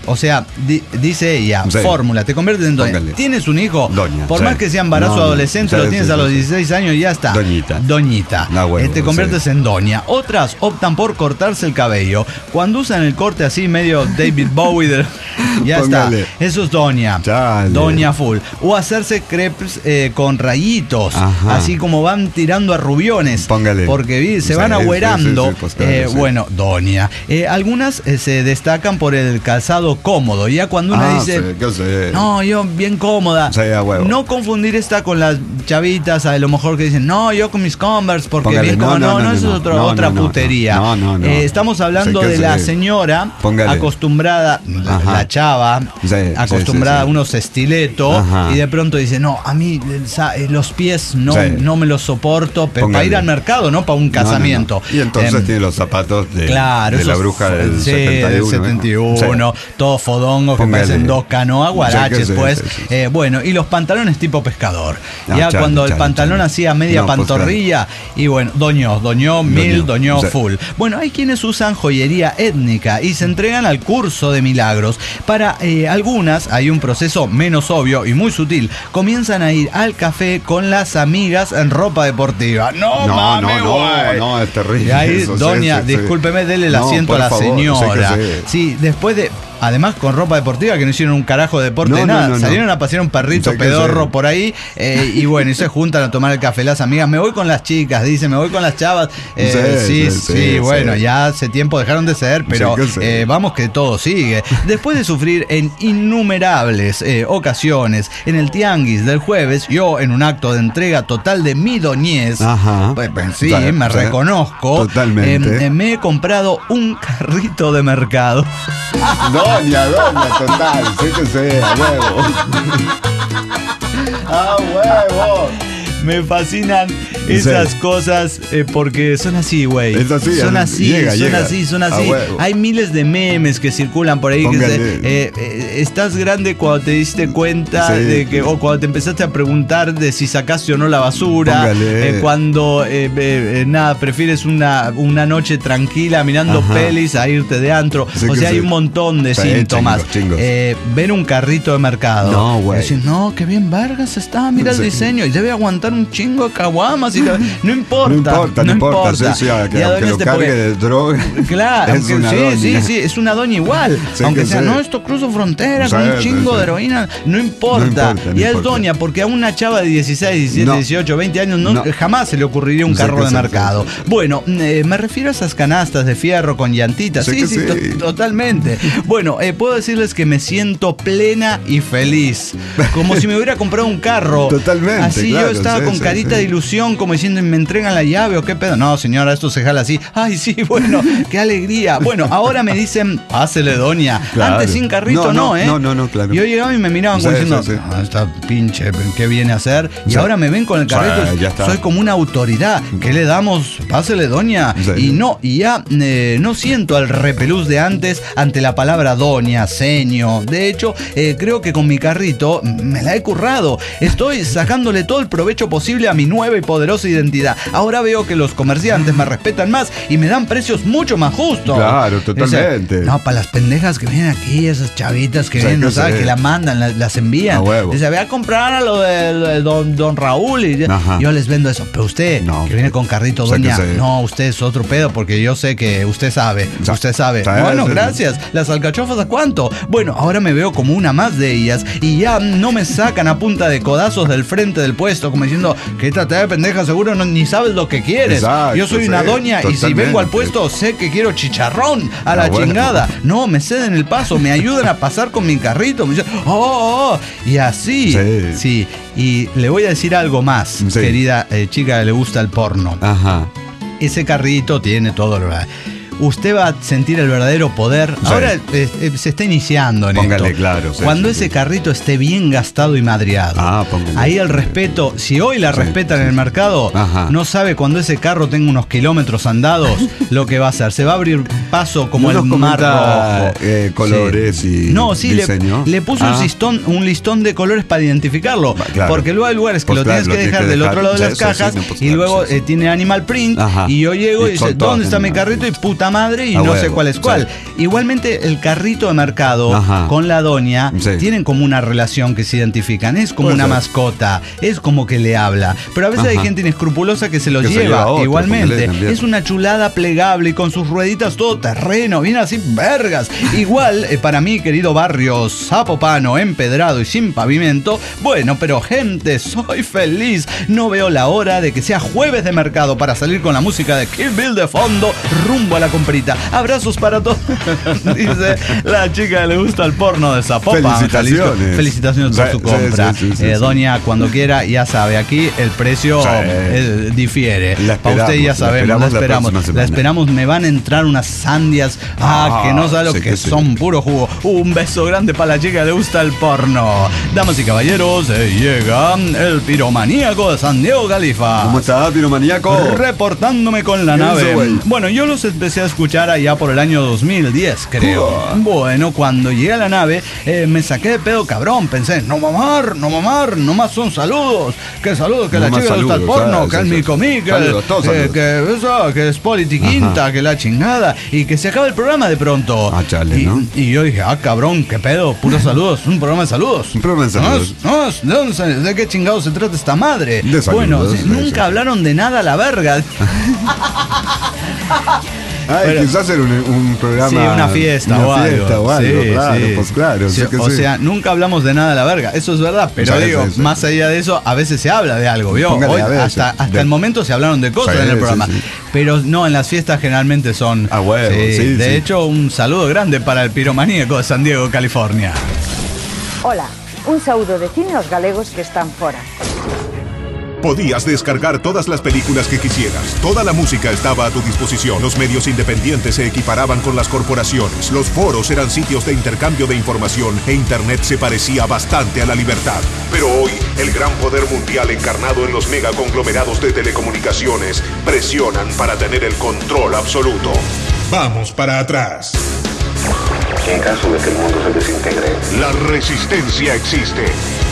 B: Fórmula, di, dice ella, sí. Fórmula, te conviertes en doña.
C: Póngale.
B: Tienes un hijo,
C: doña,
B: por
C: sí.
B: más que sea embarazo
C: no,
B: adolescente,
C: no,
B: lo tienes
C: sí,
B: a los
C: sí,
B: dieciséis años y ya está.
C: Doñita.
B: Doñita.
C: No, huevo,
B: eh, te conviertes
C: sí.
B: en doña. Otras optan por cortarse el cabello. Cuando usan el corte así medio David Bowie, de, ya Póngale. Está. Eso es doña.
C: Chale.
B: Doña full. O hacerse crepes eh, con rayitos. Ajá. Así como van tirando a rubiones.
C: Póngale.
B: Porque se van sí, agüerando. Sí, sí, pues, claro, eh, sí. Bueno, doña. Eh, algunas eh, se destacan por el calzado cómodo. Ya cuando una
C: ah,
B: dice,
C: sí, ¿qué sé?
B: no, yo bien cómoda.
C: Sí, a huevo.
B: No confundir esta con las chavitas, a lo mejor que dicen, no, yo con mis Converse, porque
C: Póngale,
B: bien
C: no,
B: cómoda. No, no, no, no, eso
C: no,
B: es otro,
C: no,
B: otra
C: no,
B: putería.
C: No, no, no.
B: Eh, estamos hablando
C: sí,
B: de
C: sé.
B: la señora Póngale. acostumbrada, la, la chava,
C: sí,
B: acostumbrada
C: sí, sí, sí.
B: a unos estiletos,
C: Ajá.
B: y de pronto dice, no, a mí los pies no, sí. no me los soporto, pero para ir al mercado, no para un casamiento.
C: No, no, no. Y entonces eh, tiene los zapatos de,
B: claro,
C: de la bruja del
B: sí,
C: setenta y uno.
B: Del setenta y uno,
C: sí.
B: todos fodongos que
C: Póngale.
B: parecen dos canoas, guaraches,
C: sí,
B: pues.
C: Sí, sí, sí.
B: Eh, bueno, y los pantalones tipo pescador. Ah, ya chale, cuando chale, el pantalón chale. hacía media no, pantorrilla, pues, claro. y bueno, doñó, doñó mil, doñó sí. full. Bueno, hay quienes usan joyería étnica y se entregan al curso de milagros. Para eh, algunas hay un proceso menos obvio y muy sutil. Comienzan a ir al café con las amigas en ropa deportiva. No,
C: no,
B: mame,
C: no, no, no, es terrible.
B: Y ahí,
C: eso,
B: doña,
C: sí, sí,
B: discúlpeme,
C: sí.
B: dele el
C: no,
B: asiento a la
C: favor,
B: señora.
C: Sí,
B: sí, después de... Además con ropa deportiva que no hicieron un carajo de deporte,
C: no,
B: nada.
C: No, no,
B: Salieron
C: no.
B: a pasear un perrito
C: sí,
B: pedorro
C: sí.
B: por ahí eh, y bueno, y se juntan a tomar el café las amigas. Me voy con las chicas, dice, me voy con las chavas. Eh, sí, sí, sí, sí, sí, bueno, sí. ya hace tiempo dejaron de ser, pero sí, eh, vamos que todo sigue. Después de sufrir en innumerables eh, ocasiones en el tianguis del jueves, yo en un acto de entrega total de mi doñez,
C: Ajá.
B: pues, pues sí,
C: Total,
B: me
C: total,
B: reconozco,
C: totalmente.
B: Eh, eh, me he comprado un carrito de mercado.
C: Doña, doña, total, sí que sé, a huevo.
B: ¡A huevo! Me fascinan esas sí. cosas eh, porque son así, güey.
C: Es así,
B: son así,
C: llega,
B: son
C: llega.
B: así, son así. Hay miles de memes que circulan por ahí. Que se, eh, eh, estás grande cuando te diste cuenta sí, de que, sí. o cuando te empezaste a preguntar de si sacaste o no la basura. Eh, cuando eh, eh, nada, prefieres una, una noche tranquila mirando Ajá. pelis a irte de antro. Sí, o sea, hay sí. un montón de sí, síntomas. Chingos, chingos. Eh, ver un carrito de mercado.
C: No, güey.
B: Decir, no, qué bien Vargas está, mira sí. el diseño y debe aguantar un chingo de caguamas y la... no importa,
C: no importa, no, no importa,
B: importa.
C: Sí, sí, que, aunque lo cargue porque... de droga.
B: Claro,
C: es una
B: sí,
C: doña.
B: sí, sí, es una doña igual. Sí, aunque sea, sí. no, esto cruzo frontera con un chingo sí. de heroína, no importa. No importa no ya importa. Es doña, porque a una chava de dieciséis, diecisiete, no. dieciocho, veinte años no, no. jamás se le ocurriría un carro de sí, mercado. Sí. Bueno, eh, me refiero a esas canastas de fierro con llantitas. Sí, sí, sí, to totalmente. Bueno, eh, puedo decirles que me siento plena y feliz. Como si me hubiera comprado un carro.
C: Totalmente.
B: Así
C: claro,
B: yo estaba
C: sí,
B: con
C: sí,
B: carita
C: sí.
B: de ilusión, como diciendo, ¿me entregan la llave o qué pedo? No, señora, esto se jala así. Ay, sí, bueno, qué alegría. Bueno, ahora me dicen, pásele, doña. Claro. Antes sin carrito no, no,
C: no,
B: ¿eh?
C: No, no, no, claro.
B: Yo llegaba y me miraban
C: sí,
B: como diciendo,
C: sí, sí.
B: Ah, esta pinche, ¿qué viene a hacer? Y sí. ahora me ven con el carrito.
C: Sí, ya está.
B: Soy como una autoridad. ¿Qué le damos? Pásele, doña. Sí. Y no, y ya eh, no siento el repelús de antes ante la palabra doña, seño. De hecho, eh, creo que con mi carrito me la he currado. Estoy sacándole todo el provecho posible a mi nueva y poderosa identidad. Ahora veo que los comerciantes me respetan más y me dan precios mucho más justos.
C: Claro, totalmente.
B: Dice, no, para las pendejas que vienen aquí, esas chavitas que
C: o sea,
B: vienen,
C: que
B: no sabes, que la mandan, la, las envían.
C: A huevo.
B: Dice, voy a comprar a lo de, de don, don Raúl y Ajá. yo les vendo eso. Pero usted, no, que viene con carrito, doña, no, usted es otro pedo porque yo sé que usted sabe, o sea, usted sabe. ¿Sabes? Bueno, gracias. ¿Las alcachofas a cuánto? Bueno, ahora me veo como una más de ellas y ya no me sacan a punta de codazos del frente del puesto, como diciendo, quítate de pendeja, seguro no, ni sabes lo que quieres. Exacto, yo soy una sí, doña totalmente. Y si vengo al puesto sé que quiero chicharrón a la ah, bueno. chingada. No, me ceden el paso, me ayudan a pasar con mi carrito. Me dicen, oh, oh, y así. Sí. sí. Y le voy a decir algo más, sí. querida eh, chica que le gusta el porno.
C: Ajá.
B: Ese carrito tiene todo lo... Usted va a sentir el verdadero poder. Sí. Ahora eh, eh, se está iniciando en
C: póngale,
B: esto.
C: Claro. Sí,
B: Cuando
C: sí,
B: ese
C: sí.
B: carrito esté bien gastado y madreado.
C: Ah, póngale.
B: Ahí el respeto, si hoy la sí, respetan sí. en el mercado, Ajá. no sabe cuando ese carro tenga unos kilómetros andados lo que va a hacer. Se va a abrir paso como
C: no
B: el mar rojo.
C: Eh, colores sí. y
B: No, sí,
C: diseño.
B: Le, le puso ah. un, listón, un listón de colores para identificarlo. Claro. Porque luego hay lugares que pues lo claro, tienes que dejar del otro lado de las cajas sí, no, pues y claro, luego sí, sí. Eh, tiene animal print. Ajá. Y yo llego y, y dice, ¿dónde está mi carrito? Y puta puta madre y
C: a
B: no
C: huevo,
B: sé cuál es cuál. Sí. Igualmente el carrito de mercado Ajá. con la doña sí. tienen como una relación que se identifican. Es como Puede una ser. mascota, es como que le habla. Pero a veces Ajá. hay gente inescrupulosa que se lo que lleva, se lleva otro, igualmente. Es una chulada plegable y con sus rueditas todo terreno, viene así vergas. Igual, eh, para mí, querido barrio zapopano, empedrado y sin pavimento, bueno, pero gente, soy feliz. No veo la hora de que sea jueves de mercado para salir con la música de Kill Bill de fondo, rumbo a la comprita. Abrazos para todos. Dice la chica que le gusta el porno de Zapopan.
C: Felicitaciones.
B: Felicitaciones por su compra. Sí, sí, sí, eh, sí, doña, cuando quiera, ya sabe, aquí el precio sí. eh, difiere. Para usted ya sabemos, la esperamos. La esperamos, la, la esperamos. Me van a entrar unas sandias. Ah, ah que no sabe lo que, que son sí. puro jugo. Un beso grande para la chica que le gusta el porno. Damas y caballeros, eh, llega el piromaníaco de San Diego, Califa.
C: ¿Cómo está, piromaníaco?
B: Reportándome con la nave. Eso, bueno, yo los empecé a escuchar allá por el año dos mil diez, creo. Uh. Bueno, cuando llegué a la nave, eh, me saqué de pedo cabrón. Pensé, no mamar, no mamar, nomás son saludos. Que saludos, que no la chica le gusta el porno, que es mi comí, que, eh, que eso, que es politiquinta, que la chingada. Y que se acaba el programa de pronto.
C: Ah, chale,
B: y,
C: ¿no?
B: Y yo dije, ah, cabrón, qué pedo, puros saludos. Un programa de saludos.
C: Un programa de saludos.
B: No, no, ¿de, dónde se, ¿de qué chingado se trata esta madre?
C: De saludos,
B: bueno,
C: de
B: nunca
C: eso.
B: hablaron de nada a la verga.
C: Ah, bueno, quizás hacer un, un programa.
B: Sí, una fiesta
C: una
B: o algo.
C: Fiesta o algo,
B: sí,
C: claro,
B: sí.
C: pues claro.
B: Sí,
C: sí
B: o
C: sí.
B: sea, nunca hablamos de nada de la verga, eso es verdad, pero o sea, digo, eso, eso. más allá de eso, a veces se habla de algo, ¿vio? Hoy, hasta hasta de... el momento se hablaron de cosas sí, en el programa, sí, sí. pero no, en las fiestas generalmente son...
C: Ah, bueno, sí, sí,
B: de
C: sí.
B: hecho, un saludo grande para el piromaníaco de San Diego, California.
I: Hola, un saúdo de cine aos galegos que están fora.
A: Podías descargar todas las películas que quisieras. Toda la música estaba a tu disposición. Los medios independientes se equiparaban con las corporaciones. Los foros eran sitios de intercambio de información e Internet se parecía bastante a la libertad. Pero hoy, el gran poder mundial encarnado en los megaconglomerados de telecomunicaciones presionan para tener el control absoluto. Vamos para atrás.
J: En caso de que el mundo se desintegre,
A: la resistencia existe.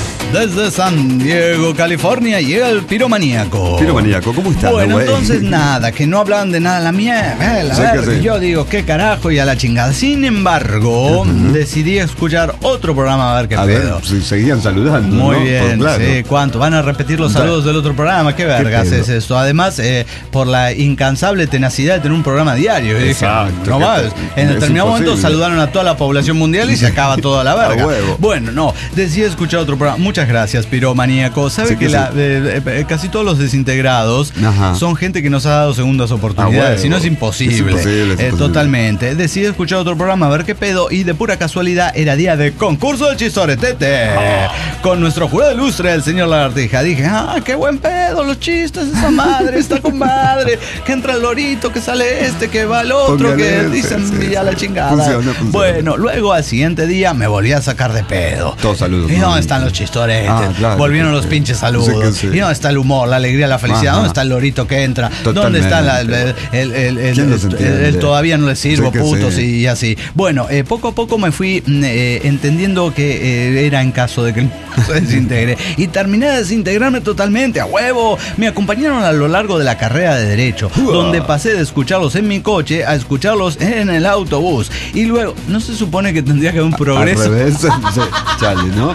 B: Desde San Diego, California, llega el piromaníaco.
C: Piromaníaco, ¿cómo estás?
B: Bueno, güey? Entonces nada, que no hablaban de nada. La mía, eh, la sí, ver, sí. yo digo, qué carajo y a la chingada. Sin embargo, uh-huh. decidí escuchar otro programa a ver qué
C: a
B: pedo.
C: Ver, si seguían saludando.
B: Muy
C: ¿no?
B: bien,
C: pues, claro.
B: sí. ¿Cuánto? Van a repetir los saludos del otro programa. ¿Qué vergas ¿Qué es esto? Además, eh, por la incansable tenacidad de tener un programa diario. Y dije, no más. En determinado momento saludaron a toda la población mundial y se acaba toda la verga. Bueno, no, decidí escuchar otro programa. Muchas gracias, piromaníaco. Sabe sí, que, que la, eh, eh, casi todos los desintegrados Ajá. son gente que nos ha dado segundas oportunidades. Ah, si no es imposible. Es imposible, es imposible. Eh, totalmente. Decidí escuchar otro programa a ver qué pedo. Y de pura casualidad era día de concurso de chistoretete. Ah. Con nuestro jurado ilustre, el señor Lagartija. Dije, ah, qué buen pedo, los chistes, esa madre, está con madre. Que entra el lorito, que sale este, que va el otro, Póngale que ese, dicen sí, sí, a la chingada. Funciona, funciona. Bueno, luego al siguiente día me volví a sacar de pedo.
C: Todos saludos.
B: ¿Y dónde están los chistoretes? Ah, claro. Volvieron los pinches saludos. Sí, sí. ¿Y dónde está el humor, la alegría, la felicidad? Ajá. ¿Dónde está el lorito que entra? Totalmente. ¿Dónde está la, el, el, el, el, el, el, el todavía no le sirvo, sí putos sí. y así? Bueno, eh, poco a poco me fui eh, entendiendo que eh, era en caso de que se desintegre. Y terminé de desintegrarme totalmente, a huevo. Me acompañaron a lo largo de la carrera de Derecho, uh. donde pasé de escucharlos en mi coche a escucharlos en el autobús. Y luego, ¿no se supone que tendría que haber un progreso?
C: Al revés, chale, ¿no?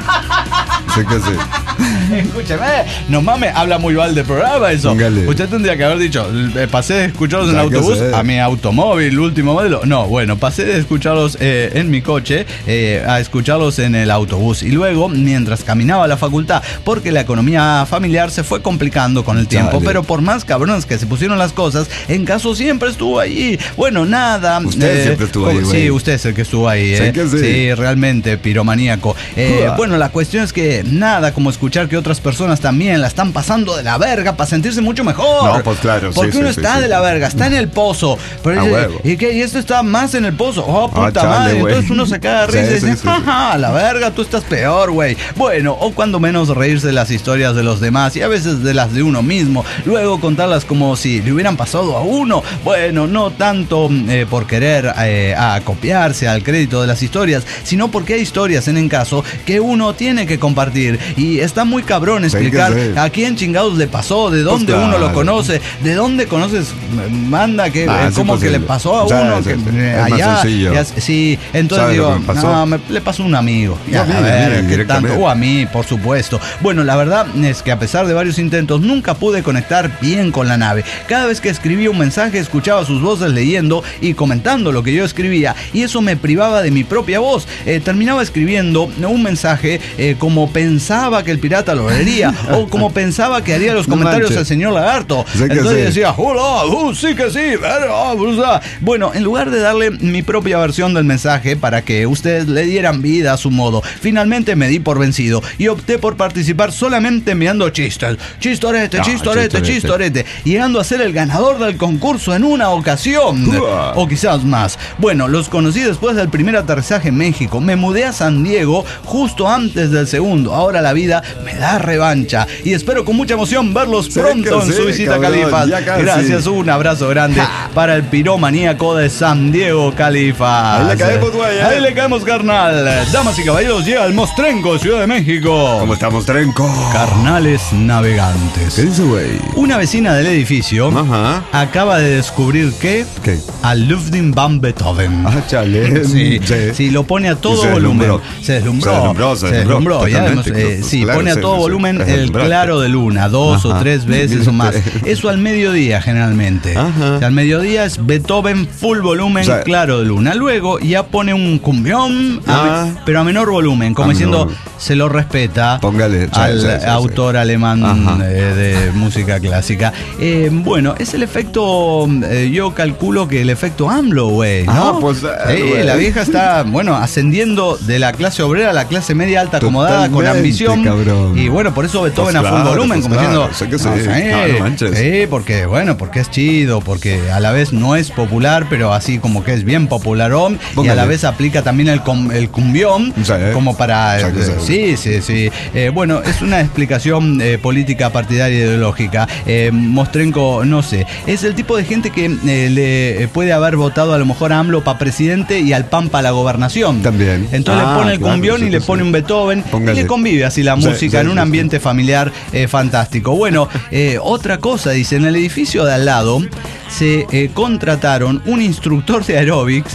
C: Sí que sí.
B: Escúcheme, no mames, habla muy mal del programa eso. Póngale. Usted tendría que haber dicho, eh, pasé de escucharlos en el autobús a mi automóvil, último modelo. No, bueno, pasé de escucharlos eh, en mi coche eh, a escucharlos en el autobús. Y luego, mientras caminaba a la facultad, porque la economía familiar se fue complicando con el tiempo, Chale. pero por más cabrones que se pusieron las cosas, en caso siempre estuvo ahí. Bueno, nada.
C: Usted eh, siempre estuvo ahí, güey.
B: Sí, usted es el que estuvo ahí. Eh. Sí, sí, realmente, piromaníaco. Eh, bueno, la cuestión es que nada como escuchar que otras personas también la están pasando de la verga para sentirse mucho mejor.
C: No, pues claro.
B: Porque
C: sí,
B: uno
C: sí,
B: está
C: sí,
B: de
C: sí.
B: la verga, está en el pozo. Pero
C: ah,
B: dice, ¿y qué? Y esto está más en el pozo. Oh, puta ah, chale, madre. Wey. Entonces uno se caga de risa sí, y dice, sí, sí, jaja, sí. la verga, tú estás peor, güey. Bueno, o cuando menos reírse de las historias de los demás y a veces de las de uno mismo. Luego contarlas como si le hubieran pasado a uno. Bueno, no tanto eh, por querer eh, acopiarse al crédito de las historias, sino porque hay historias en el caso que uno tiene que compartir. Y esta está muy cabrón explicar a quién chingados le pasó, de dónde pues claro. uno lo conoce, de dónde conoces, manda, que ah, cómo que le pasó a uno, que, eh, allá. Ya, sí, entonces digo, no, me, le pasó a un amigo. Ya, no, a ver, ¿qué tanto? O a mí, por supuesto. Bueno, la verdad es que a pesar de varios intentos, nunca pude conectar bien con la nave. Cada vez que escribía un mensaje, escuchaba sus voces leyendo y comentando lo que yo escribía, y eso me privaba de mi propia voz. Eh, terminaba escribiendo un mensaje eh, como pensaba que el pirata lo leería, o como pensaba que haría los comentarios no el señor Lagarto. Sí Entonces sí. decía, hola, uh, sí que sí. Bueno, en lugar de darle mi propia versión del mensaje para que ustedes le dieran vida a su modo, finalmente me di por vencido y opté por participar solamente enviando chistes. Chistorete, no, chistorete, chistorete, chistorete, llegando a ser el ganador del concurso en una ocasión. Uh. O quizás más. Bueno, los conocí después del primer aterrizaje en México. Me mudé a San Diego justo antes del segundo. Ahora la vida me da revancha y espero con mucha emoción verlos sí, pronto en sí, su visita a Califas. Gracias, un abrazo grande ja. para el piromaníaco de San Diego, Califas.
C: Ahí le caemos, güey. ¿eh?
B: Ahí le caemos, carnal. Damas y caballeros, llega el Mostrenco, Ciudad de México.
C: ¿Cómo está, Mostrenco?
B: Carnales navegantes.
C: ¿Qué dice, güey?
B: Una vecina del edificio Ajá. acaba de descubrir que
C: ¿Qué?
B: a Ludwig van Beethoven.
C: Ah, chale.
B: Sí, sí. sí, lo pone a todo
C: se
B: volumen.
C: Se
B: deslumbró.
C: Se deslumbró, se deslumbró.
B: Se deslumbró. Ya, eh, sí, claro, pone a todo sí, volumen sí, el claro de luna, dos Ajá. o tres veces o más. Eso al mediodía generalmente. Ajá. O sea, al mediodía es Beethoven full volumen, o sea, claro de luna. Luego ya pone un cumbión, ah. a, pero a menor volumen, como a diciendo, menor. se lo respeta
C: Póngale,
B: al
C: sí, sí,
B: autor
C: sí.
B: alemán eh, de música clásica. Eh, bueno, es el efecto, eh, yo calculo que el efecto AMLO, güey, ¿no?
C: Ah, pues, eh,
B: sí, la vieja está, bueno, ascendiendo de la clase obrera a la clase media alta acomodada con ambición.
C: Cabrón.
B: Y bueno, por eso Beethoven pues a full claro, volumen, pues como claro, diciendo, sé que sí, no, sí, no, no manches. Sí, porque bueno, porque es chido, porque a la vez no es popular, pero así como que es bien popularón. Póngale. Y a la vez aplica también el, com, el cumbión, sí, como para... Eh, sí, sí, sí. Eh, bueno, es una explicación eh, política partidaria ideológica. Eh, Mostrenco, no sé, es el tipo de gente que eh, le puede haber votado a lo mejor a AMLO para presidente y al P A M para la gobernación.
C: También.
B: Entonces ah, le pone el claro, cumbión sí, y le pone sí. un Beethoven. Póngale. Y le convive así la música sí, sí, en un ambiente sí, sí. familiar eh, fantástico. Bueno, eh, otra cosa, dice, en el edificio de al lado se eh, contrataron un instructor de aeróbics.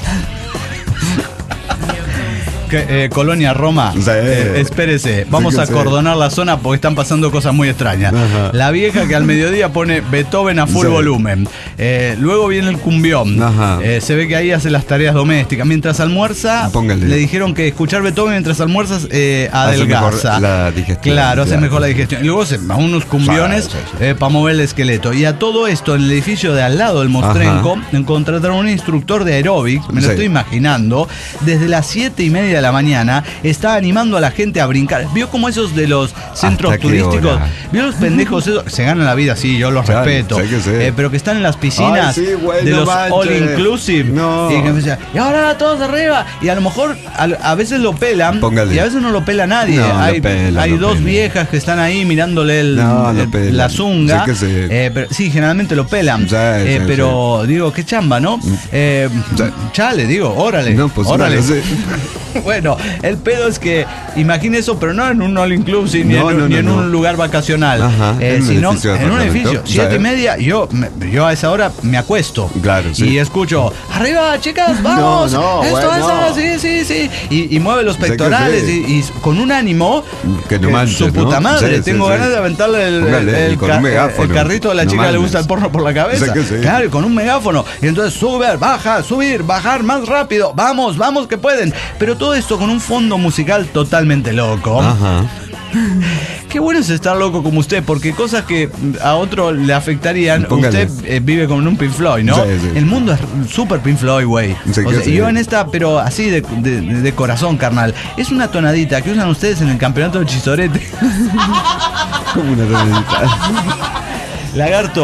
B: Que, eh, Colonia Roma, sí. eh, espérese, vamos sí a acordonar sí. la zona porque están pasando cosas muy extrañas. Ajá. La vieja que al mediodía pone Beethoven a full sí. volumen, eh, luego viene el cumbión, eh, se ve que ahí hace las tareas domésticas, mientras almuerza. Póngale. Le dijeron que escuchar Beethoven mientras almuerzas eh, adelgaza,
C: la digestión,
B: claro, hace mejor la digestión, y luego se va unos cumbiones sí, sí, sí. eh, para mover el esqueleto. Y a todo esto, en el edificio de al lado del Mostrenco, Ajá. contrataron un instructor de aeróbics, me lo sí. estoy imaginando, desde las siete y media de la mañana, está animando a la gente a brincar. ¿Vio como esos de los centros turísticos? ¿Vio los pendejos esos? Se ganan la vida, sí, yo los claro, respeto. Sé que sé. Eh, pero que están en las piscinas Ay, sí, güey, de no los manches. all inclusive.
C: No.
B: Y, que me decía, y ahora todos arriba. Y a lo mejor a, a veces lo pelan. Póngale. Y a veces no lo pela nadie. No, hay no pela, hay no dos pela. viejas que están ahí mirándole el, no, el, no la zunga. Sí, eh, pero, sí, generalmente lo pelan. Sí, eh, sí, pero sí. digo, qué chamba, ¿no? Eh, sí. Chale, digo, órale. No, pues órale. No, sí. Bueno, el pedo es que imagine eso, pero no en un all inclusive ni, no, en, no, ni no, en no. un lugar vacacional, Ajá, eh, en sino en un edificio. Siete y media, yo, yo a esa hora me acuesto.
C: Claro, sí.
B: Y escucho, arriba, chicas, vamos. No, no, esto, bueno, eso, no. sí, sí, sí. Y, y mueve los pectorales sí. y, y con un ánimo
C: que no manches,
B: su puta
C: ¿no?
B: madre.
C: Sí,
B: Tengo
C: sí,
B: ganas
C: sí.
B: de aventarle el,
C: Póngale,
B: el, el,
C: megáfono,
B: el carrito de la chica no le gusta el porno por la cabeza. Sí. Claro, y con un megáfono. Y entonces sube, baja, subir, bajar más rápido. Vamos, vamos que pueden. Pero todo esto con un fondo musical totalmente loco.
C: Ajá.
B: Qué bueno es estar loco como usted, porque cosas que a otro le afectarían, Póngale. usted eh, vive como en un Pink Floyd, ¿no? Sí, sí. El mundo es súper Pink Floyd, güey. Sí, o sea, sí. Yo en esta, pero así de, de, de corazón, carnal. Es una tonadita que usan ustedes en el campeonato de chistorete.
C: Como una tonadita.
B: Lagarto.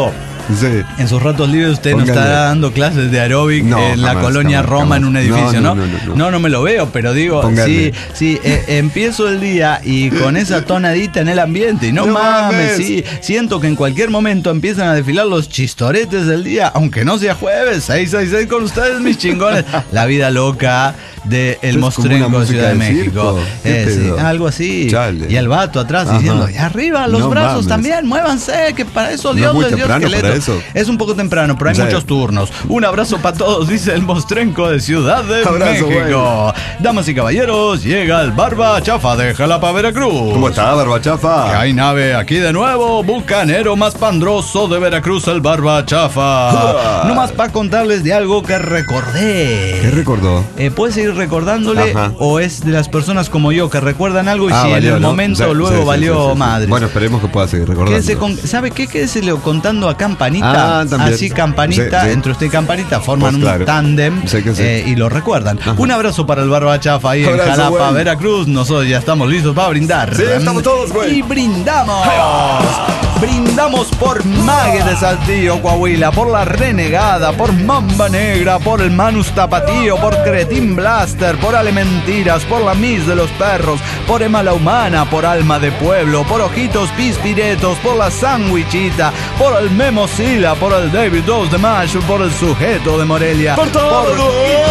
C: Sí.
B: En sus ratos libres usted Póngale. no está dando clases de aeróbic no, en la jamás, colonia jamás, Roma jamás. en un edificio, no no no, no no no, no me lo veo, pero digo, Póngale. sí, sí, eh, empiezo el día y con esa tonadita en el ambiente, y no, no mames, sí, siento que en cualquier momento empiezan a desfilar los chistoretes del día, aunque no sea jueves, seis seis seis con ustedes, mis chingones. La vida loca de El Mostrenco de Ciudad de México. Eh, sí, algo así. Chale. Y el vato atrás Ajá. diciendo, y arriba los no brazos mames. también, muévanse, que para eso Dios
C: no
B: les dio esqueleto.
C: Para eso.
B: Es un poco temprano, pero hay sí. muchos turnos. Un abrazo para todos, dice El Mostrenco de Ciudad de abrazo, México. Güey. Damas y caballeros, llega el Barba Chafa de Jalapa, Veracruz.
C: ¿Cómo está, Barba Chafa?
B: Que hay nave aquí de nuevo, bucanero más pandroso de Veracruz, el Barba Chafa. No más para contarles de algo que recordé.
C: ¿Qué recordó?
B: Eh, ¿Puedes seguir recordándole Ajá. o es de las personas como yo que recuerdan algo y ah, si valió, en el ¿no? momento sí, luego sí, valió sí, sí, madre?
C: Bueno, esperemos que pueda seguir recordando.
B: Con, ¿Sabe qué? Quédesele contando a Campanita.
C: Ah, también.
B: Así Campanita, sí, sí. entre usted y Campanita forman pues claro. un tándem sí sí. eh, y lo recuerdan. Ajá. Un abrazo para el Barba Chafa ahí abrazo, en Jalapa, güey. Veracruz. Nosotros ya estamos listos para brindar.
C: Sí, estamos todos, güey.
B: Y brindamos. Brindamos por Mague de Saltillo, Coahuila, por La Renegada, por Mamba Negra, por el Manus Tapatío, por Cretín Blaster, por Ale Mentiras, por la Miss de los Perros, por Emma la Humana, por Alma de Pueblo, por Ojitos Pispiretos, por la Sandwichita, por el Memo Sila, por el David dos de Mayo, por el Sujeto de Morelia.
C: ¡Por todo! Por...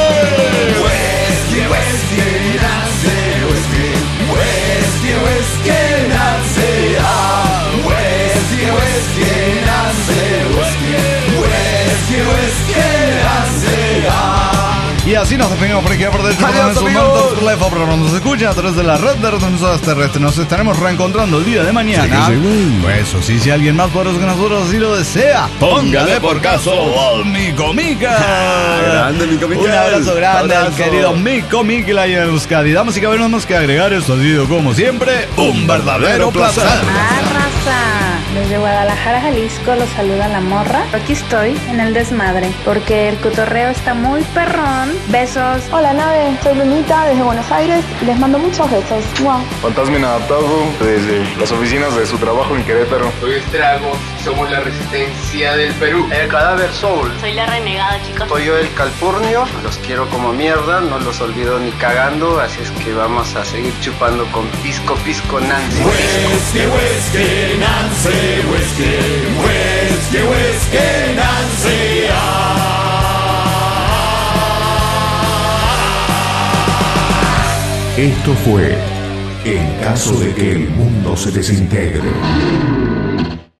D: Whisky, whisky, nace, whisky, whisky, whisky, nace, ah, whisky, whisky, nace, whisky, whisky, whisky, nace, ah.
B: Y así nos despedimos por aquí a partir de este nos escuchan a través de la red de retransmisoras terrestres. Nos estaremos reencontrando el día de mañana. Sí, sí, pues eso sí, si alguien más poderoso que nosotros así lo desea, póngale por caso al Mico Mica.
C: Grande Mico Mica.
B: Un abrazo grande abrazo. al querido Mico Mica y en Euskadi. Damas y caballeros, más que agregar, esto ha sido como siempre un verdadero placer.
K: Arrasa. Desde Guadalajara, Jalisco, los saluda la morra. Aquí estoy en el desmadre porque el cotorreo está muy perrón. Besos.
L: Hola nave, soy Lunita desde Buenos Aires y les mando muchos besos. Wow.
M: Fantasma inadaptado desde las oficinas de su trabajo en Querétaro.
N: Soy Estragos, somos la resistencia del Perú.
O: El Cadáver Soul.
P: Soy la Renegada, chicos.
Q: Soy yo el Calpurnio, los quiero como mierda, no los olvido ni cagando, así es que vamos a seguir chupando con Pisco Pisco Nancy.
D: Whisky, whisky, Nancy, whisky, whisky, whisky, Nancy, ah.
H: Esto fue En caso de que el mundo se desintegre.